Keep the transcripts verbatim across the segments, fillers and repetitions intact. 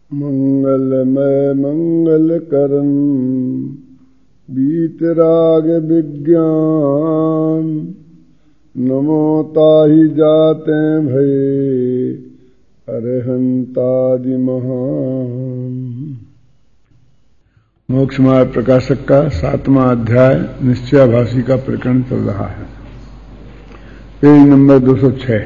मंगलमय मंगल करन बीतराग विज्ञान, नमो ताहि जाते भये अरहंतादि महान। मोक्ष मार्ग प्रकाशक का सातवां अध्याय निश्चयाभासी का प्रकरण चल रहा है। पेज नंबर दो सौ छह।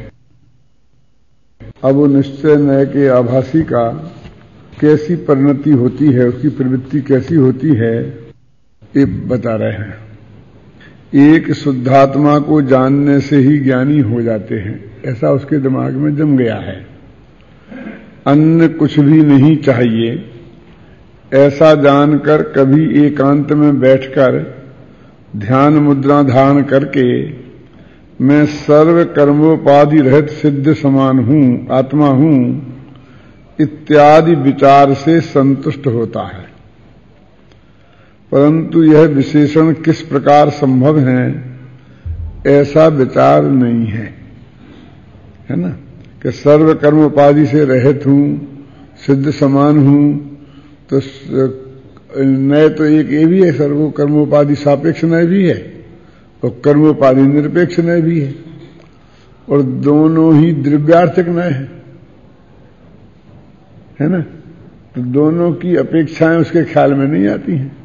अब वो निश्चय नय के आभासी का कैसी परिणति होती है, उसकी प्रवृत्ति कैसी होती है, ये बता रहे हैं। एक शुद्धात्मा को जानने से ही ज्ञानी हो जाते हैं, ऐसा उसके दिमाग में जम गया है। अन्य कुछ भी नहीं चाहिए, ऐसा जानकर कभी एकांत में बैठकर ध्यान मुद्रा धारण करके मैं सर्व कर्मोपाधि रहित सिद्ध समान हूं, आत्मा हूं इत्यादि विचार से संतुष्ट होता है। परंतु यह विशेषण किस प्रकार संभव है, ऐसा विचार नहीं है, है ना, कि सर्व कर्म उपाधि से रहित हूं, सिद्ध समान हूं। तो नय तो एक ये भी है, सर्व कर्मोपाधि सापेक्ष नय भी है और कर्मोपाधि निरपेक्ष नय भी है, और दोनों ही द्रव्यार्थक नय है, है ना। तो दोनों की अपेक्षाएं उसके ख्याल में नहीं आती हैं।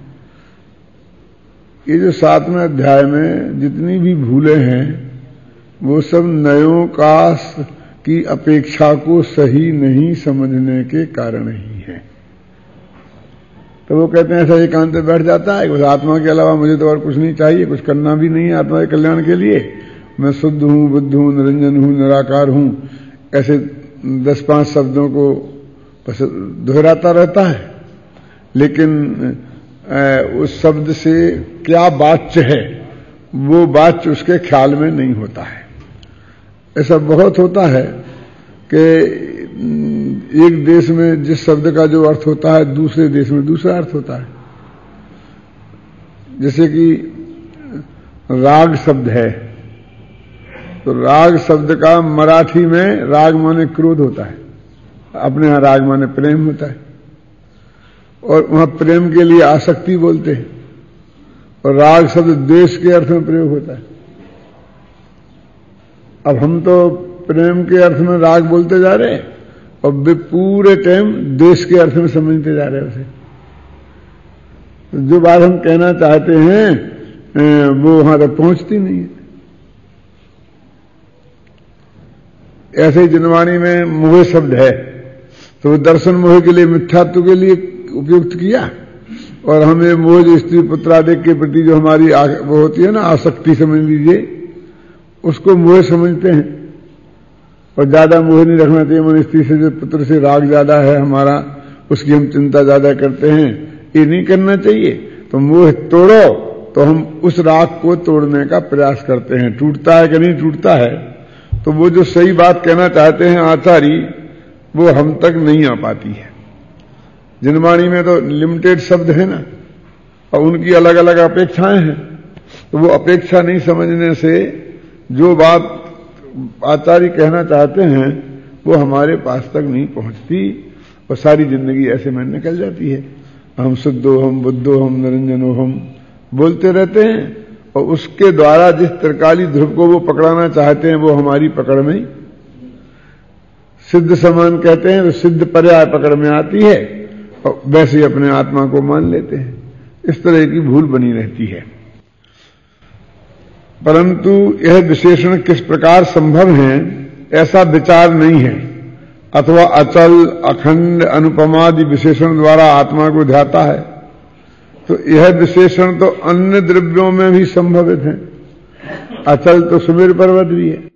ये जो सातवें अध्याय में जितनी भी भूले हैं वो सब नयों का की अपेक्षा को सही नहीं समझने के कारण ही है। तो वो कहते हैं ऐसा एकांत में बैठ जाता है, बस आत्मा के अलावा मुझे तो और कुछ नहीं चाहिए, कुछ करना भी नहीं है आत्मा के कल्याण के लिए। मैं शुद्ध हूं, बुद्ध हूं, निरंजन हूं, निराकार हूं, ऐसे दस पांच शब्दों को बस दोहराता रहता है, लेकिन उस शब्द से क्या वाच्य है वो वाच्य उसके ख्याल में नहीं होता है। ऐसा बहुत होता है कि एक देश में जिस शब्द का जो अर्थ होता है दूसरे देश में दूसरा अर्थ होता है। जैसे कि राग शब्द है, तो राग शब्द का मराठी में राग माने क्रोध होता है, अपने यहां राग माने प्रेम होता है, और वहां प्रेम के लिए आसक्ति बोलते हैं, और राग शब्द द्वेष के अर्थ में प्रयोग होता है। अब हम तो प्रेम के अर्थ में राग बोलते जा रहे हैं और वे पूरे टाइम द्वेष के अर्थ में समझते जा रहे हैं उसे। तो जो बात हम कहना चाहते हैं वो वहां तक पहुंचती नहीं है। ऐसे ही जनवाणी में मोह शब्द है, तो दर्शन मोह के लिए, मिथ्यात्व के लिए उपयुक्त किया, और हमें मोह जो स्त्री पुत्र आदि के प्रति जो हमारी वो होती है ना, आसक्ति समझ लीजिए, उसको मोह समझते हैं। और ज्यादा मोह नहीं रखना चाहिए, मन स्त्री से जो पुत्र से राग ज्यादा है हमारा, उसकी हम चिंता ज्यादा करते हैं, ये नहीं करना चाहिए। तो मोह तोड़ो, तो हम उस राग को तोड़ने का प्रयास करते हैं। टूटता है कि नहीं टूटता है, तो वो जो सही बात कहना चाहते हैं आचार्य, वो हम तक नहीं आ पाती है। जनवाणी में तो लिमिटेड शब्द है ना, और उनकी अलग अलग अपेक्षाएं हैं, तो वो अपेक्षा नहीं समझने से जो बात आचार्य कहना चाहते हैं वो हमारे पास तक नहीं पहुंचती, और सारी जिंदगी ऐसे में निकल जाती है। हम शुद्धो, हम बुद्धो, हम निरंजनो, हम बोलते रहते हैं, और उसके द्वारा जिस त्रिकाली ध्रुव को वो पकड़ाना चाहते हैं वो हमारी पकड़ में, सिद्ध समान कहते हैं तो सिद्ध पर्याय पकड़ में आती है, और वैसे ही अपने आत्मा को मान लेते हैं। इस तरह की भूल बनी रहती है। परंतु यह विशेषण किस प्रकार संभव है, ऐसा विचार नहीं है, अथवा अचल अखंड अनुपमादि विशेषण द्वारा आत्मा को ध्याता है। तो यह विशेषण तो अन्य द्रव्यों में भी संभवित है। अचल तो सुमेर पर्वत भी है,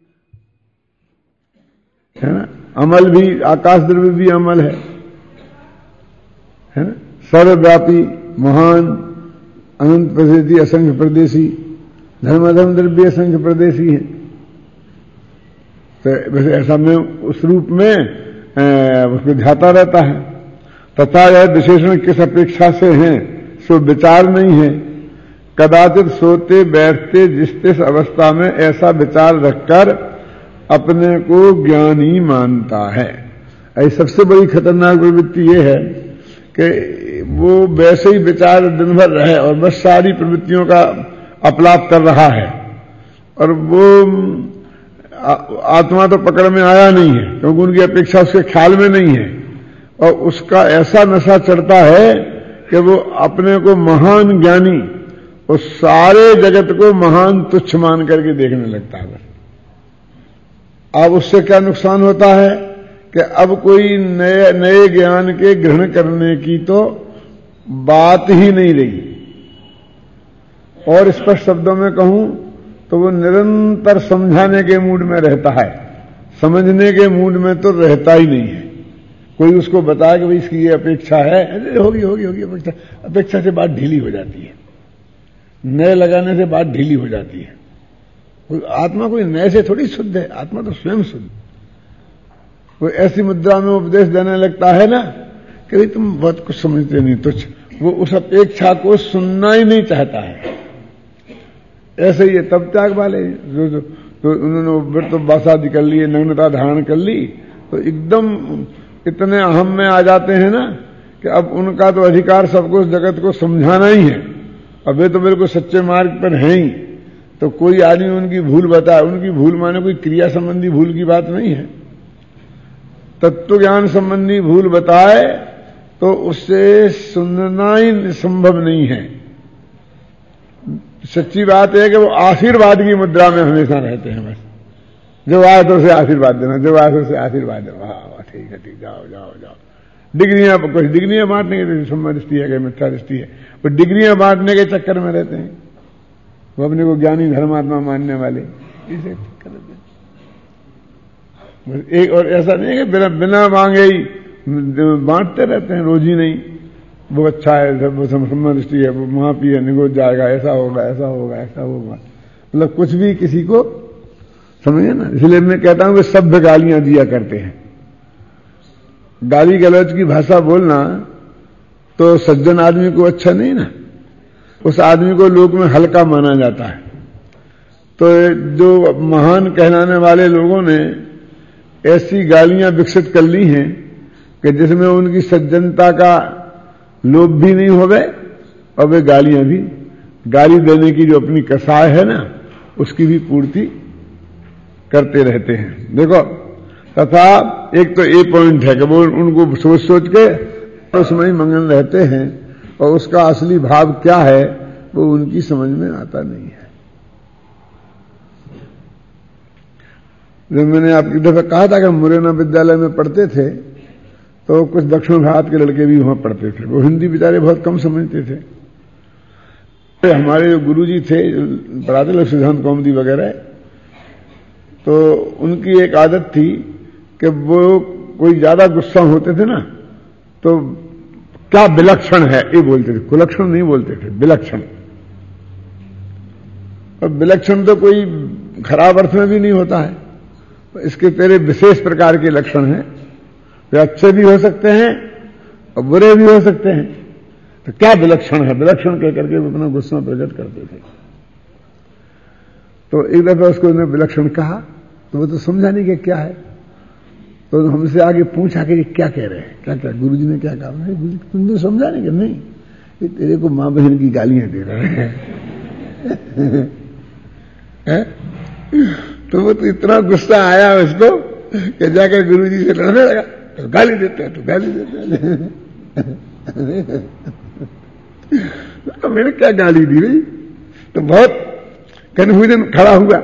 है ना। अमल भी, आकाश द्रव्य भी अमल है, है ना। सर्वव्यापी, महान, अनंत प्रसिद्धि, असंख्य प्रदेशी, धर्माधर्म द्रव्य असंख्य प्रदेशी है। तो वैसे ऐसा में उस रूप में उसको ध्याता रहता है। तथा यह विशेषण किस अपेक्षा से है सो विचार नहीं है। कदाचित सोते बैठते जिस तिस अवस्था में ऐसा विचार रखकर अपने को ज्ञानी मानता है। ऐसी सबसे बड़ी खतरनाक प्रवृत्ति ये है कि वो वैसे ही विचार दिन भर रहे और बस सारी प्रवृत्तियों का अपलाप कर रहा है, और वो आत्मा तो पकड़ में आया नहीं है क्योंकि उनकी अपेक्षा उसके ख्याल में नहीं है, और उसका ऐसा नशा चढ़ता है कि वो अपने को महान ज्ञानी और सारे जगत को महान तुच्छ मान करके देखने लगता है। अब उससे क्या नुकसान होता है कि अब कोई नए नए ज्ञान के ग्रहण करने की तो बात ही नहीं रही, और स्पष्ट शब्दों में कहूं तो वो निरंतर समझाने के मूड में रहता है, समझने के मूड में तो रहता ही नहीं है। कोई उसको बताए कि भाई इसकी ये अपेक्षा है, अरे होगी होगी होगी अपेक्षा, अपेक्षा से बात ढीली हो जाती है, नए लगाने से बात ढीली हो जाती है। आत्मा कोई नए से थोड़ी शुद्ध है, आत्मा तो स्वयं शुद्ध। कोई ऐसी मुद्रा में उपदेश देने लगता है ना कि भाई तुम बहुत कुछ समझते नहीं, तुच्छ, वो उस अपेक्षा को सुनना ही नहीं चाहता है। ऐसे ही तब त्याग वाले जो जो तो उन्होंने तो बासादी कर ली, नग्नता धारण कर ली, तो एकदम इतने अहम में आ जाते हैं ना कि अब उनका तो अधिकार सबको जगत को समझाना ही है। अब वे तो बिल्कुल सच्चे मार्ग पर हैं ही, तो कोई आदमी उनकी भूल बताए, उनकी भूल माने कोई क्रिया संबंधी भूल की बात नहीं है, तत्व ज्ञान संबंधी भूल बताए तो उससे सुनना ही संभव नहीं है। सच्ची बात है कि वो आशीर्वाद की मुद्रा में हमेशा रहते हैं। बस जो आए तो उसे आशीर्वाद देना, जो आए तो उसे आशीर्वाद देना, वाह वाह ठीक है ठीक, जाओ जाओ जाओ। डिग्रियां, कुछ डिग्रियां बांटने के सम्मान दृष्टि है कि मिथ्या दृष्टि है, वो डिग्रियां बांटने के चक्कर में रहते हैं। वो अपने को ज्ञानी धर्मात्मा मानने वाले इसे चक्कर में एक, और ऐसा नहीं है कि बिना बिना मांगे ही बांटते रहते हैं, रोज ही नहीं वो अच्छा है, वो सम्मान दृष्टि है, वो वहां पिए निगोज जाएगा, ऐसा होगा ऐसा होगा ऐसा होगा, मतलब कुछ भी किसी को समझे ना। इसलिए मैं कहता हूं कि सभ्य गालियां दिया करते हैं। गाली गलौज की भाषा बोलना तो सज्जन आदमी को अच्छा नहीं ना, उस आदमी को लोक में हल्का माना जाता है। तो जो महान कहलाने वाले लोगों ने ऐसी गालियां विकसित कर ली हैं कि जिसमें उनकी सज्जनता का लोभ भी नहीं होवे, और वे गालियां भी, गाली देने की जो अपनी कसाय है ना, उसकी भी पूर्ति करते रहते हैं। देखो, तथा एक तो ये पॉइंट है कि वो उनको सोच सोच के उसमें ही मगन रहते हैं, और उसका असली भाव क्या है वो उनकी समझ में आता नहीं है। जब मैंने आपकी दफा कहा था कि मुरैना विद्यालय में पढ़ते थे तो कुछ दक्षिण भारत के लड़के भी वहां पढ़ते थे, वो हिंदी बेचारे बहुत कम समझते थे। हमारे जो गुरुजी थे पढ़ाते लोग सिद्धांत कौमुदी वगैरह, तो उनकी एक आदत थी कि वो कोई ज्यादा गुस्सा होते थे ना तो क्या विलक्षण है ये बोलते थे, कुलक्षण नहीं बोलते थे, विलक्षण। और विलक्षण तो कोई खराब अर्थ में भी नहीं होता है, इसके तेरे विशेष प्रकार के लक्षण हैं, वे अच्छे भी हो सकते हैं और बुरे भी हो सकते हैं। तो क्या विलक्षण है, विलक्षण कह करके वो अपना गुस्सा प्रकट करते थे। तो एक दफा उसको उन्होंने विलक्षण कहा तो वो तो समझा नहीं कि क्या है, तो हमसे आगे पूछा कि क्या कह रहे हैं, क्या क्या गुरुजी ने क्या कहा। गुरुजी तुम तो समझा नहीं कि नहीं, ये तेरे को मां बहन की गालियां दे रहे हैं। है? तो वो तो इतना गुस्सा आया उसको कि जाकर गुरुजी से लड़ने लगा, तो गाली देते हैं तो गाली देते हैं। तो मैंने क्या गाली दी भाई, तो बहुत कन्फ्यूजन खड़ा हुआ।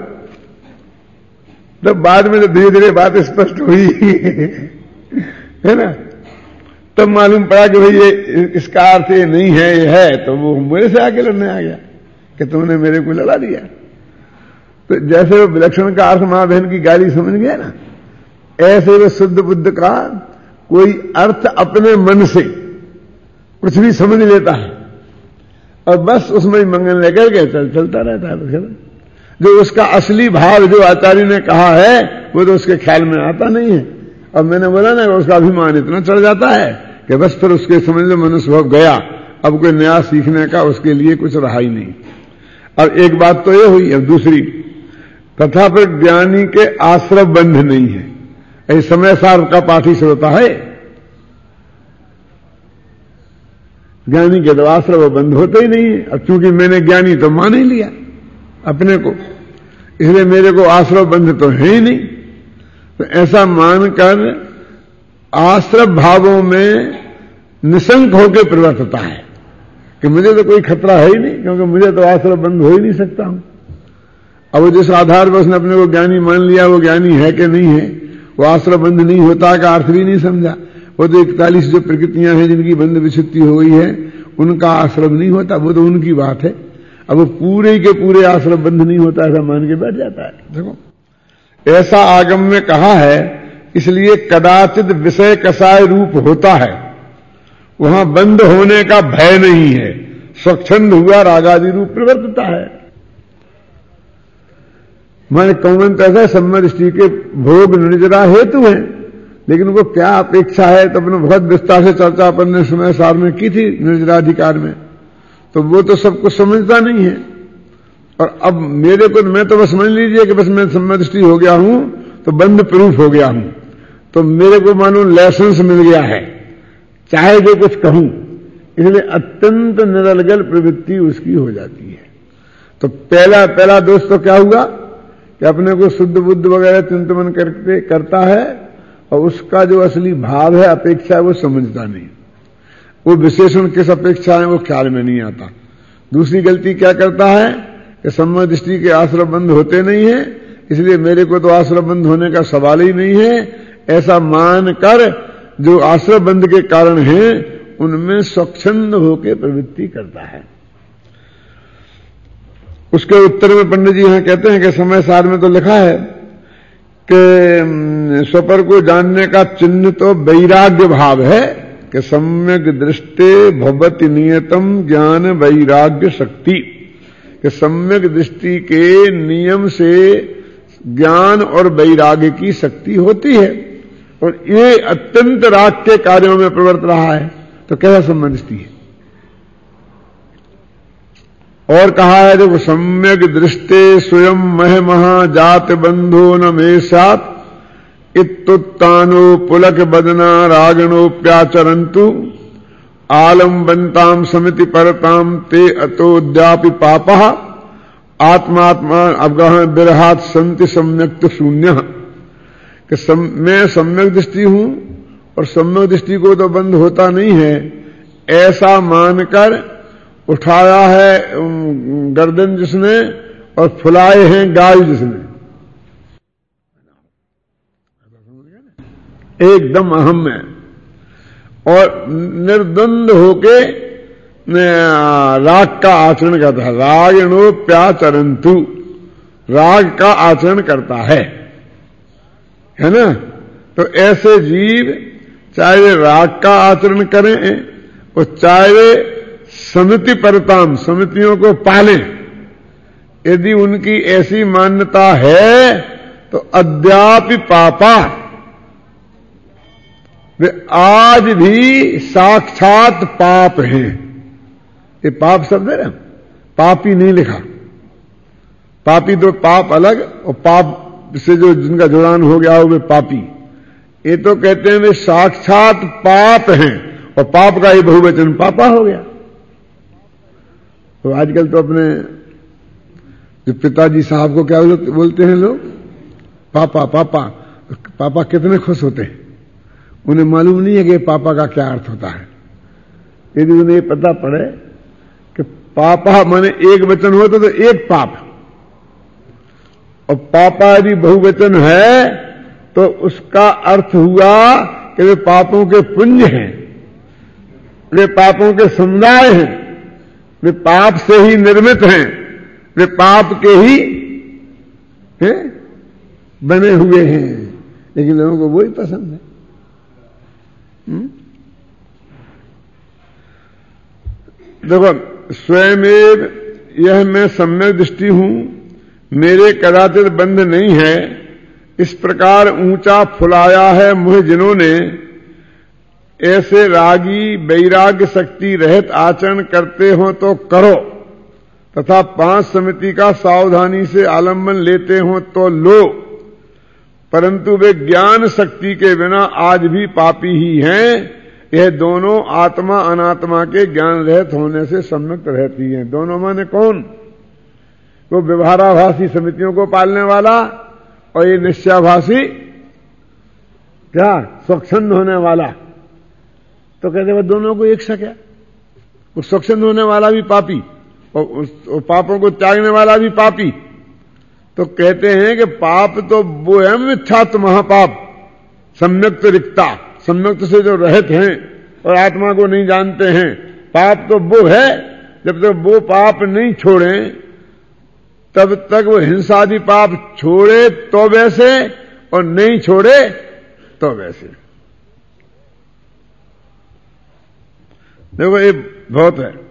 तो बाद में जब धीरे धीरे बात स्पष्ट हुई है ना, तब मालूम पड़ा कि भाई ये इसका अर्थ ये नहीं है, ये है। तो वो मेरे से आके लड़ने आ गया कि तुमने मेरे को लड़ा दिया। तो जैसे वो विलक्षण का अर्थ मां बहन की गाली समझ गया ना, ऐसे वो शुद्ध बुद्ध का कोई अर्थ अपने मन से कुछ भी समझ लेता है और बस उसमें मंगन लेकर के चल चलता रहता है। जो उसका असली भाव जो आचार्य ने कहा है वो तो उसके ख्याल में आता नहीं है। अब मैंने बोला ना, उसका अभिमान इतना चढ़ जाता है कि बस फिर उसके समझ लो मनुष्य हो गया, अब कोई नया सीखने का उसके लिए कुछ रहा ही नहीं। अब एक बात तो ये हुई। अब दूसरी, तथा फिर ज्ञानी के आश्रय बंध नहीं है। ऐसे समय सार का पाठी से होता है। ज्ञानी के तो आश्रम बंद होते ही नहीं है। अब चूंकि मैंने ज्ञानी तो मान ही लिया अपने को, इसलिए मेरे को आश्रम बंध तो है ही नहीं। तो ऐसा मानकर आश्रम भावों में निशंक होकर प्रवर्तता है कि मुझे तो कोई खतरा है ही नहीं, क्योंकि मुझे तो आश्रम बंद हो ही नहीं सकता हूं। अब वो जिस आधार पर उसने अपने को ज्ञानी मान लिया, वो ज्ञानी है कि नहीं है, वो आश्रम बंद नहीं होता का अर्थ भी नहीं समझा। वो तो इकतालीस जो प्रकृतियां हैं जिनकी बंद विच्छुत्ति हो गई है, उनका आश्रम नहीं होता, वो तो उनकी बात है। अब वो पूरे के पूरे आश्रम बंद नहीं होता ऐसा मान के बैठ जाता है। देखो ऐसा आगम में कहा है, इसलिए कदाचित विषय कसाय रूप होता है, वहां बंद होने का भय नहीं है, स्वच्छंद हुआ रागादि रूप प्रवर्तता है। माने कौन ऐसा सम्मत स्त्री के भोग निर्जरा हेतु है, लेकिन वो क्या अपेक्षा है तो अपने बहुत विस्तार से चर्चा अपन ने समय सार में की थी निर्जराधिकार में। तो वो तो सब कुछ समझता नहीं है। और अब मेरे को, मैं तो बस समझ लीजिए कि बस मैं सम्मत स्त्री हो गया हूं तो बंद प्रूफ हो गया हूं, तो मेरे को मानो लाइसेंस मिल गया है, चाहे जो कुछ कहूं। इसलिए अत्यंत निरलगल प्रवृत्ति उसकी हो जाती है। तो पहला पहला दोष तो क्या हुआ कि अपने को शुद्ध बुद्ध वगैरह चिंतन करते करता है और उसका जो असली भाव है, अपेक्षा है, वो समझता नहीं। वो विशेषण किस अपेक्षा है वो ख्याल में नहीं आता। दूसरी गलती क्या करता है कि सम्मत दृष्टि के आश्रम बंद होते नहीं है, इसलिए मेरे को तो आश्रम बंद होने का सवाल ही नहीं है, ऐसा मानकर जो आश्रम बंद के कारण है उनमें स्वच्छंद होकर प्रवृत्ति करता है। उसके उत्तर में पंडित जी यहां कहते हैं कि समय सार में तो लिखा है कि स्वपर को जानने का चिन्ह तो वैराग्य भाव है कि सम्यक दृष्टे भवति नियतम ज्ञान वैराग्य शक्ति, कि सम्यक दृष्टि के नियम से ज्ञान और वैराग्य की शक्ति होती है, और ये अत्यंत राग के कार्यों में प्रवर्त रहा है। तो कैसा सम्यक दृष्टि है? और कहा है देखो, सम्यक दृष्टे स्वयं मह महा जात बंधो न मे सात इत्तुत्तानो पुलक बदना रागणोप्याचरंतु आलम्बनताम समिति परताम ते अतोद्यापि पापः आत्मात्मा अवगह बिरहात संति सम्यक्त शून्य, कि सम, मैं सम्यक दृष्टि हूं और सम्यक दृष्टि को तो बंद होता नहीं है, ऐसा मानकर उठाया है गर्दन जिसने और फुलाए हैं गाल जिसने, एकदम अहम में, और निर्द्वंद होके राग का आचरण करता है। रागिणोप्याचरंतु, राग का आचरण करता है, है ना। तो ऐसे जीव चाहे वे राग का आचरण करें और चाहे वे समिति परताम, समितियों को पालें, यदि उनकी ऐसी मान्यता है तो अद्यापि पापा, वे आज भी साक्षात पाप हैं। ये पाप शब्द है ना, पापी नहीं लिखा। पापी तो पाप अलग, और पाप से जो जिनका जुड़ान हो गया हो वे पापी। ये तो कहते हैं वे साक्षात पाप हैं, और पाप का ये बहुवचन पापा हो गया। तो आजकल तो अपने जो पिताजी साहब को क्या बोलते हैं लोग, पापा पापा। पापा कितने खुश होते हैं, उन्हें मालूम नहीं है कि पापा का क्या अर्थ होता है। यदि उन्हें पता पड़े कि पापा माने एक वचन हो तो, तो एक पाप, और पापा यदि बहुवचन है तो उसका अर्थ हुआ कि वे पापों के पुंज हैं, वे पापों के समुदाय हैं, वे पाप से ही निर्मित हैं, वे पाप के ही हैं, बने हुए हैं। लेकिन लोगों को वही पसंद है। देखो, स्वयं यह मैं सम्यक दृष्टि हूं, मेरे कदाचित बंध नहीं है, इस प्रकार ऊंचा फुलाया है मुझे जिन्होंने, ऐसे रागी वैराग्य शक्ति रहित आचरण करते हो तो करो, तथा पांच समिति का सावधानी से आलंबन लेते हो तो लो, परंतु वे ज्ञान शक्ति के बिना आज भी पापी ही हैं। यह दोनों आत्मा अनात्मा के ज्ञान रहित होने से सम्मुक्त रहती हैं। दोनों माने कौन? वो व्यवहाराभासी समितियों को पालने वाला और ये निश्चयाभासी क्या स्वच्छंद होने वाला। तो कहते वो दोनों को एक सा क्या? वो स्वच्छंद होने वाला भी पापी और उस और पापों को त्यागने वाला भी पापी। तो कहते हैं कि पाप तो वो है मिथ्यात्व महापाप, सम्यक्त रिक्ता, सम्यक्त से जो रहित हैं और आत्मा को नहीं जानते हैं। पाप तो वो है, जब तक वो पाप नहीं छोड़े तब तक वो हिंसादि पाप छोड़े तो वैसे और नहीं छोड़े तो वैसे। देखो ये बहुत है।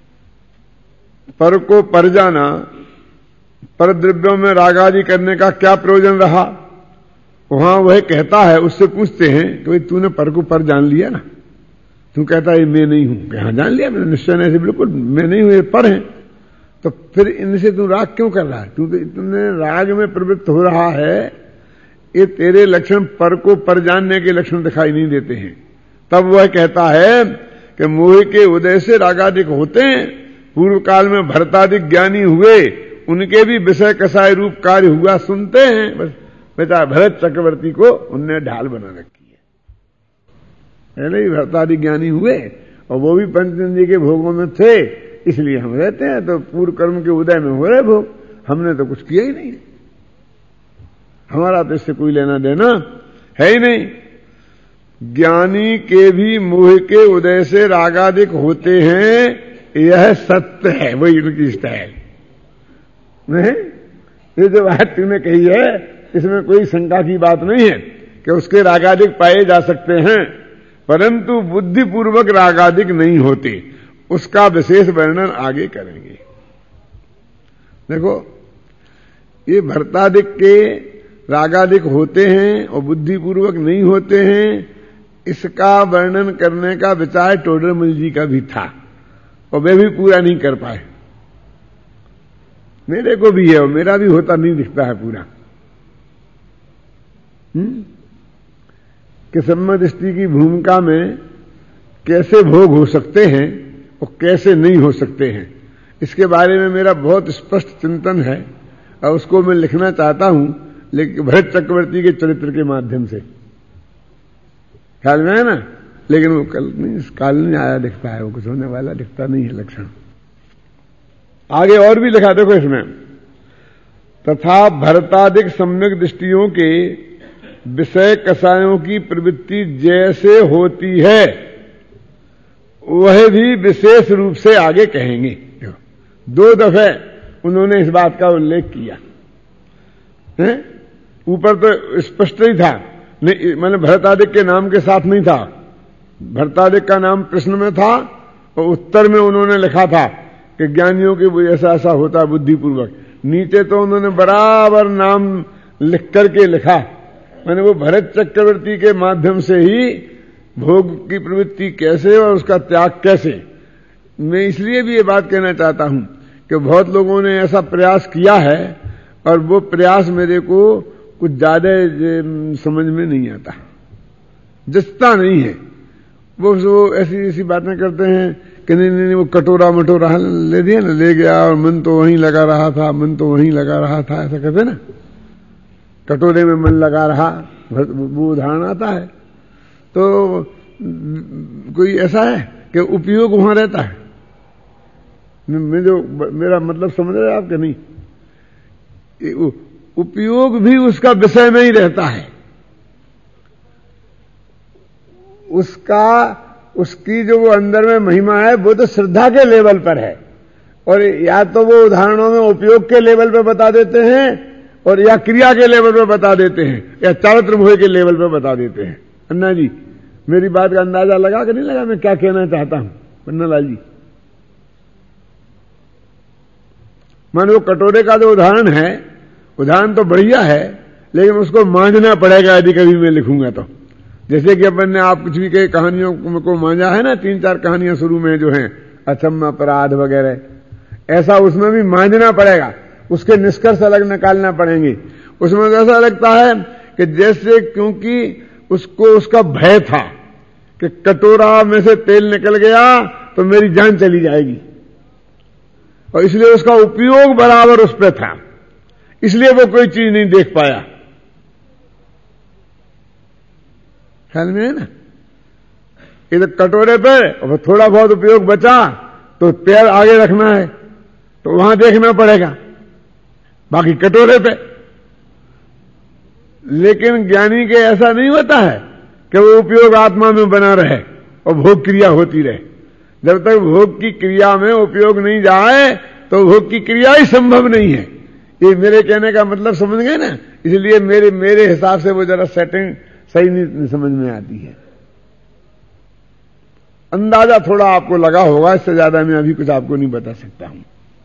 पर को पर जाना, पर द्रव्यों में रागादि करने का क्या प्रयोजन रहा? वहां वह कहता है, उससे पूछते हैं कि भाई तूने पर को पर जान लिया ना? तू कहता है मैं नहीं हूं। कहां जान लिया मैंने? निश्चय नहीं से बिल्कुल मैं नहीं हूं, ये पर है। तो फिर इनसे तू राग क्यों कर रहा है? तू तो इतने राग में प्रवृत्त हो रहा है, ये तेरे लक्षण पर को पर जानने के लक्षण दिखाई नहीं देते हैं। तब वह कहता है कि मोह के उदय से रागादिक होते हैं। पूर्व काल में भरतादिक ज्ञानी हुए, उनके भी विषय कसाय रूप कार्य हुआ सुनते हैं। बस बेटा भरत चक्रवर्ती को उनने ढाल बना रखी है। पहले ही भरतादिक ज्ञानी हुए और वो भी पंचतंत्र के भोगों में थे, इसलिए हम रहते हैं। तो पूर्व कर्म के उदय में हो रहे भोग, हमने तो कुछ किया ही नहीं, हमारा तो इससे कोई लेना देना है ही नहीं। ज्ञानी के भी मोह के उदय से रागादिक होते हैं, यह सत्य है। वही इनकी स्टाइल नहीं। ये जो बात तूने कही है इसमें कोई शंका की बात नहीं है कि उसके रागादिक पाए जा सकते हैं, परंतु बुद्धिपूर्वक रागादिक नहीं होते। उसका विशेष वर्णन आगे करेंगे। देखो ये भरतादिक के रागादिक होते हैं और बुद्धिपूर्वक नहीं होते हैं, इसका वर्णन करने का विचार टोडरमल जी का भी था और वे भी पूरा नहीं कर पाए। मेरे को भी है और मेरा भी होता नहीं दिखता है पूरा। हम्म कि सम्य दृष्टि की भूमिका में कैसे भोग हो सकते हैं और कैसे नहीं हो सकते हैं, इसके बारे में मेरा बहुत स्पष्ट चिंतन है और उसको मैं लिखना चाहता हूं, लेकिन भरत चक्रवर्ती के चरित्र के माध्यम से। ख्याल में है ना? लेकिन वो कल नहीं, इस काल नहीं आया दिखता है, वो कुछ होने वाला दिखता नहीं है लक्षण। आगे और भी लिखा देखो इसमें, तथा भरतादिक सम्यक दृष्टियों के विषय कसायों की प्रवृत्ति जैसे होती है वह भी विशेष रूप से आगे कहेंगे। दो दफे उन्होंने इस बात का उल्लेख किया है। ऊपर तो स्पष्ट ही था, मैंने भरतादिक के नाम के साथ नहीं था। भरतादिक का नाम प्रश्न में था और उत्तर में उन्होंने लिखा था कि ज्ञानियों के ऐसा ऐसा होता बुद्धिपूर्वक। नीचे तो उन्होंने बराबर नाम लिख करके लिखा, मैंने वो भरत चक्रवर्ती के माध्यम से ही भोग की प्रवृत्ति कैसे और उसका त्याग कैसे। मैं इसलिए भी ये बात कहना चाहता हूं कि बहुत लोगों ने ऐसा प्रयास किया है और वो प्रयास मेरे को कुछ ज्यादा समझ में नहीं आता, जचता नहीं है। वो वो ऐसी ऐसी बातें करते हैं कि नहीं नहीं वो कटोरा मटोरा ले दिया ना, ले गया और मन तो वहीं लगा रहा था, मन तो वहीं लगा रहा था, ऐसा कहते ना, कटोरे में मन लगा रहा, वो उदाहरण आता है। तो कोई ऐसा है कि उपयोग वहां रहता है? मैं जो मेरा मतलब समझ रहे आप कि नहीं? उपयोग भी उसका विषय में ही रहता है, उसका उसकी जो वो अंदर में महिमा है वो तो श्रद्धा के लेवल पर है। और या तो वो उदाहरणों में उपयोग के लेवल पर बता देते हैं और या क्रिया के लेवल पर बता देते हैं या चारित्र मोह के लेवल पर बता देते हैं। अन्ना जी मेरी बात का अंदाजा लगा कि नहीं लगा मैं क्या कहना चाहता हूं? पन्नालाल जी मान वो कटोरे का जो उदाहरण है, उदाहरण तो बढ़िया है लेकिन उसको मांझना पड़ेगा यदि कभी मैं लिखूंगा तो। जैसे कि अपन ने आप कुछ भी कई कहानियों को मांझा है ना, तीन चार कहानियां शुरू में जो हैं अचम्म अपराध वगैरह, ऐसा उसमें भी मांझना पड़ेगा, उसके निष्कर्ष अलग निकालना पड़ेंगे। उसमें तो ऐसा लगता है कि जैसे क्योंकि उसको उसका भय था कि कटोरा में से तेल निकल गया तो मेरी जान चली जाएगी, और इसलिए उसका उपयोग बराबर उस पर था, इसलिए वो कोई चीज नहीं देख पाया। ख्याल में है ना? इधर कटोरे पे और थोड़ा बहुत उपयोग बचा तो पैर आगे रखना है तो वहां देखना पड़ेगा, बाकी कटोरे पे। लेकिन ज्ञानी के ऐसा नहीं होता है कि वो उपयोग आत्मा में बना रहे और भोग क्रिया होती रहे। जब तक भोग की क्रिया में उपयोग नहीं जाए तो भोग की क्रिया ही संभव नहीं है। ये मेरे कहने का मतलब समझ गए ना? इसलिए मेरे मेरे हिसाब से वो जरा सेटिंग सही नहीं समझ में आती है। अंदाजा थोड़ा आपको लगा होगा, इससे ज्यादा मैं अभी कुछ आपको नहीं बता सकता हूं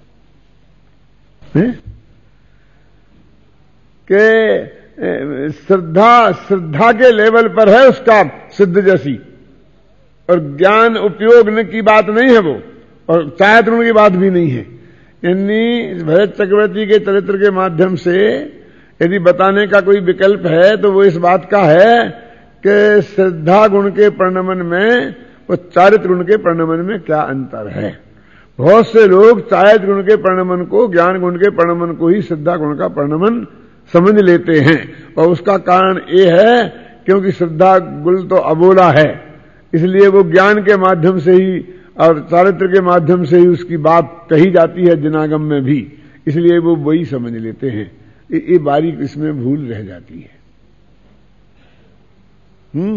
कि श्रद्धा श्रद्धा के लेवल पर है उसका सिद्ध जैसी, और ज्ञान उपयोग की बात नहीं है वो, और चायत्रण की बात भी नहीं है। यानी भरत चक्रवर्ती के चरित्र के माध्यम से यदि बताने का कोई विकल्प है तो वो इस बात का है कि श्रद्धा गुण के परिणमन में और चारित्र गुण के परिणमन में क्या अंतर है। बहुत से लोग चारित्र गुण के परिणमन को, ज्ञान गुण के परिणमन को ही श्रद्धा गुण का परिणमन समझ लेते हैं, और उसका कारण ये है क्योंकि श्रद्धा गुण तो अबोला है, इसलिए वो ज्ञान के माध्यम से ही और चारित्र के माध्यम से ही उसकी बात कही जाती है जिनागम में भी, इसलिए वो वही समझ लेते हैं। ये बारीक इसमें भूल रह जाती है। हम्म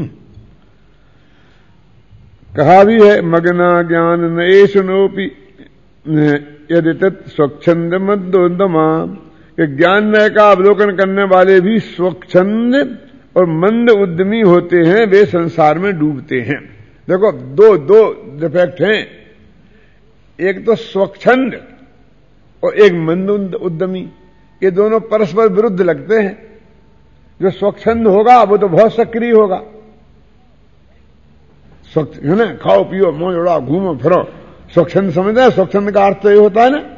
कहा भी है मग्ना ज्ञान नएशनोपि यदि तत् स्वच्छंद मदोदमा, ज्ञान नय का अवलोकन करने वाले भी स्वच्छंद और मंद उद्यमी होते हैं, वे संसार में डूबते हैं। देखो दो दो डिफेक्ट हैं, एक तो स्वच्छंद और एक मंद उद्यमी, ये दोनों परस्पर विरुद्ध लगते हैं। जो स्वच्छंद होगा वो तो बहुत सक्रिय होगा, स्वच्छ है ना, खाओ पियो मौज उड़ाओ घूमो फिरो, स्वच्छंद समझते हैं? स्वच्छंद का अर्थ तो ये होता है ना।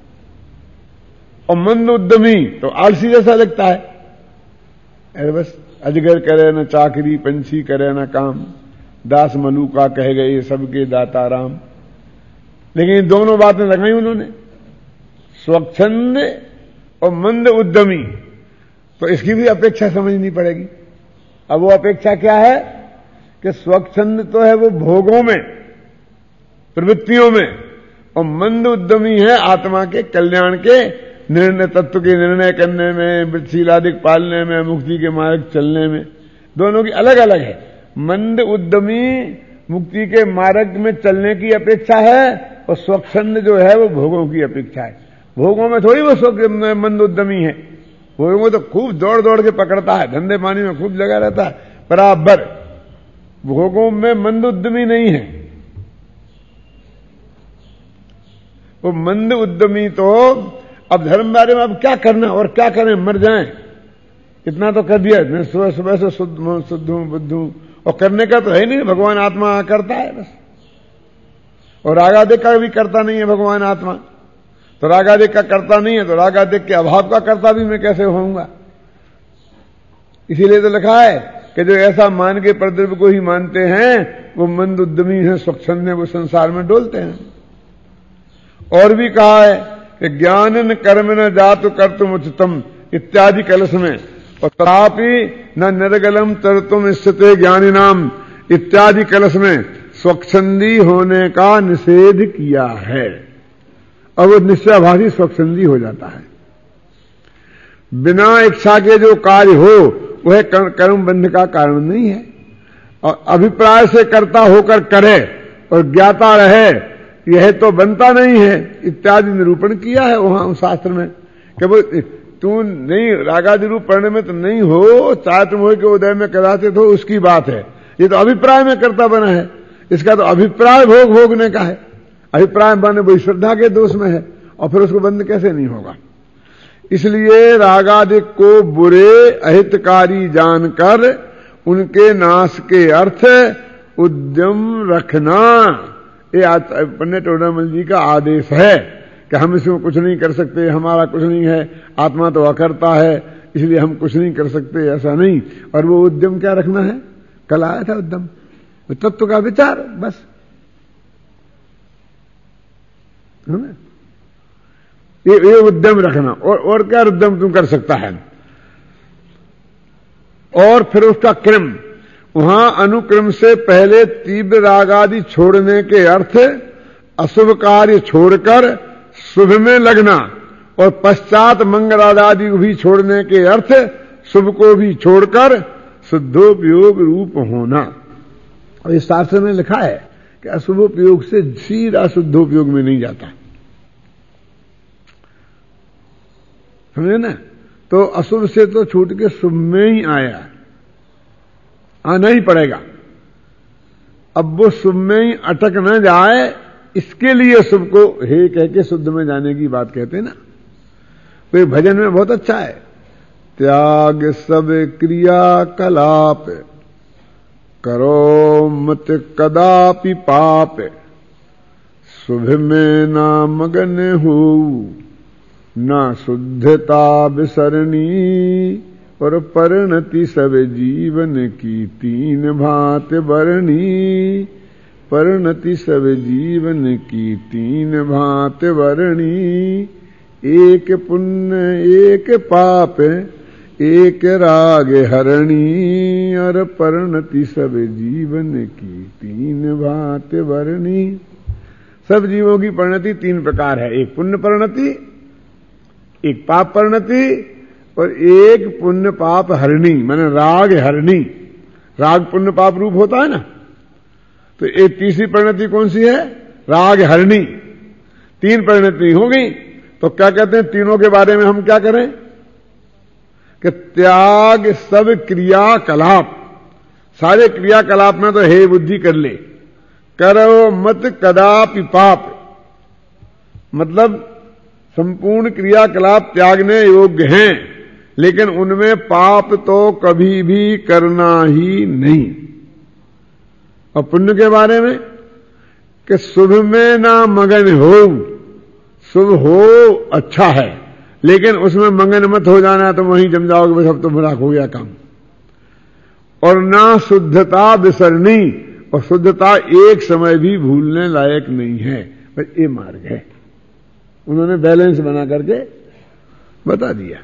और मंद उद्यमी तो आलसी जैसा लगता है, अरे बस अजगर करे न चाकरी, पंछी करे न काम, दास मलूका कह गए सबके दाता राम। लेकिन दोनों बातें लगाई उन्होंने, स्वच्छंद और मंद उद्यमी, तो इसकी भी अपेक्षा समझनी पड़ेगी। अब वो अपेक्षा क्या है कि स्वच्छंद तो है वो भोगों में, प्रवृत्तियों में, और मंद उद्यमी है आत्मा के कल्याण के निर्णय, तत्व के निर्णय करने में, वृक्षशीलादिक पालने में, मुक्ति के मार्ग चलने में। दोनों की अलग अलग है। मंद उद्यमी मुक्ति के मार्ग में चलने की अपेक्षा है, और स्वच्छंद जो है वो भोगों की अपेक्षा है। भोगों में थोड़ी वो मंद उद्यमी है, भोगों में तो खूब दौड़ दौड़ के पकड़ता है, धंधे पानी में खूब लगा रहता है बराबर। भोगों में मंद उद्यमी नहीं है। वो मंद उद्यमी तो अब धर्म बारे में अब क्या करना और क्या करें, मर जाएं, इतना तो कर दिया, मैं सुबह सुबह से शुद्ध शुद्ध हूं बुद्ध हूं, और करने का तो है नहीं, भगवान आत्मा करता है बस। और रागादेश का भी करता नहीं है भगवान आत्मा, तो रागादेश का करता नहीं है तो रागादेश के अभाव का करता भी मैं कैसे होऊंगा। इसीलिए तो लिखा है कि जो ऐसा मान के प्रद्रव्य को ही मानते हैं वो मंद उद्यमी है, स्वच्छंद है, वो संसार में डोलते हैं। और भी कहा है कि ज्ञान न कर्म न जातु कर्तुम उचितम इत्यादि कलश में, और तथापि न निर्गलम तरतुम स्थिते ज्ञानिनाम इत्यादि कलश में स्वच्छंदी होने का निषेध किया है। और वो निश्चयभाषी स्वच्छंदी हो जाता है। बिना इच्छा के जो कार्य हो वह कर्म बंध का कारण नहीं है, और अभिप्राय से कर्ता होकर करे और ज्ञाता रहे यह तो बनता नहीं है, इत्यादि निरूपण किया है वहां शास्त्र में कि वो तू नहीं रागादि रूप पढ़ने में तो नहीं हो, चात्र मोह के उदय में कदाचित हो, उसकी बात है। ये तो अभिप्राय में कर्ता बना है, इसका तो अभिप्राय भोग भोगने का है। अभिप्राय बने वही श्रद्धा के दोष में है, और फिर उसको बंद कैसे नहीं होगा। इसलिए रागादिक को बुरे अहितकारी जानकर उनके नाश के अर्थ उद्यम रखना, ये पंडित टोडामल जी का आदेश है कि हम इसमें कुछ नहीं कर सकते, हमारा कुछ नहीं है, आत्मा तो अकर्ता है, इसलिए हम कुछ नहीं कर सकते, ऐसा नहीं। और वो उद्यम क्या रखना है? कल आया था उद्यम, तत्व का विचार, बस है ना? ये, ये उद्यम रखना। और और क्या उद्यम तुम कर सकता है? और फिर उसका क्रम, वहां अनुक्रम से पहले तीव्र राग आदि छोड़ने के अर्थ अशुभ कार्य छोड़कर शुभ में लगना, और पश्चात मंगल आदि को भी छोड़ने के अर्थ शुभ को भी छोड़कर शुद्धोपयोग रूप होना। और इस शास्त्र में लिखा है कि अशुभोपयोग से सीधा शुद्धोपयोग में नहीं जाता, समझे ना? तो अशुभ से तो छूट के शुभ में ही आया, आना ही पड़ेगा। अब वो शुभ में ही अटक न जाए, इसके लिए शुभ को हे कह के शुद्ध में जाने की बात कहते हैं ना। तो भजन में बहुत अच्छा है, त्याग सब क्रिया कलाप, करो मत कदापि पाप, शुभ में ना मगन हो, ना शुद्धता विसरणी, और परिणति सब जीवन की तीन भांति बरणी, परिणति सब जीवन की तीन भांति बरणी, एक पुण्य एक पाप एक राग हरणी, और परिणति सब जीवन की तीन भांति बरणी। सब जीवों की परिणति तीन प्रकार है, एक पुण्य परिणति, एक पाप परिणति, और एक पुण्य पाप हरणी, माने राग हरणी। राग पुण्य पाप रूप होता है ना, तो एक तीसरी परिणति कौन सी है? राग हरणी। तीन परिणति हो गई, तो क्या कहते हैं तीनों के बारे में हम क्या करें? कि त्याग सब क्रियाकलाप, सारे क्रियाकलाप में तो हे बुद्धि कर ले, करो मत कदापि पाप, मतलब संपूर्ण क्रियाकलाप त्यागने योग्य हैं, लेकिन उनमें पाप तो कभी भी करना ही नहीं। और पुण्य के बारे में कि शुभ में ना मगन हो, शुभ हो अच्छा है, लेकिन उसमें मगन मत हो जाना, तो वहीं जम जाओगे, बस अब तो बुरा हो गया काम। और ना शुद्धता विसरनी, और शुद्धता एक समय भी भूलने लायक नहीं है। बस ये मार्ग है, उन्होंने बैलेंस बना करके बता दिया।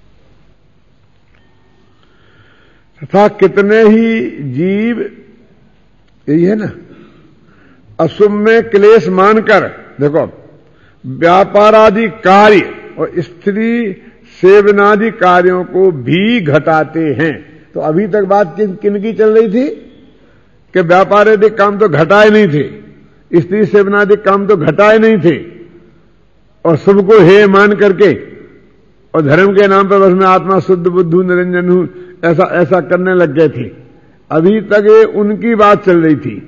तथा कितने ही जीव, यही है ना, अशुभ में क्लेश मानकर, देखो व्यापार आदि कार्य और स्त्री सेवनादि कार्यों को भी घटाते हैं। तो अभी तक बात किन किन की चल रही थी कि व्यापार आदि काम तो घटाए नहीं थे, स्त्री सेवनादि काम तो घटाए नहीं थे, और शुभ को हे मान करके और धर्म के नाम पर बस मैं आत्मा शुद्ध बुद्धू निरंजन हूं ऐसा ऐसा करने लग गए थे। अभी तक ये उनकी बात चल रही थी,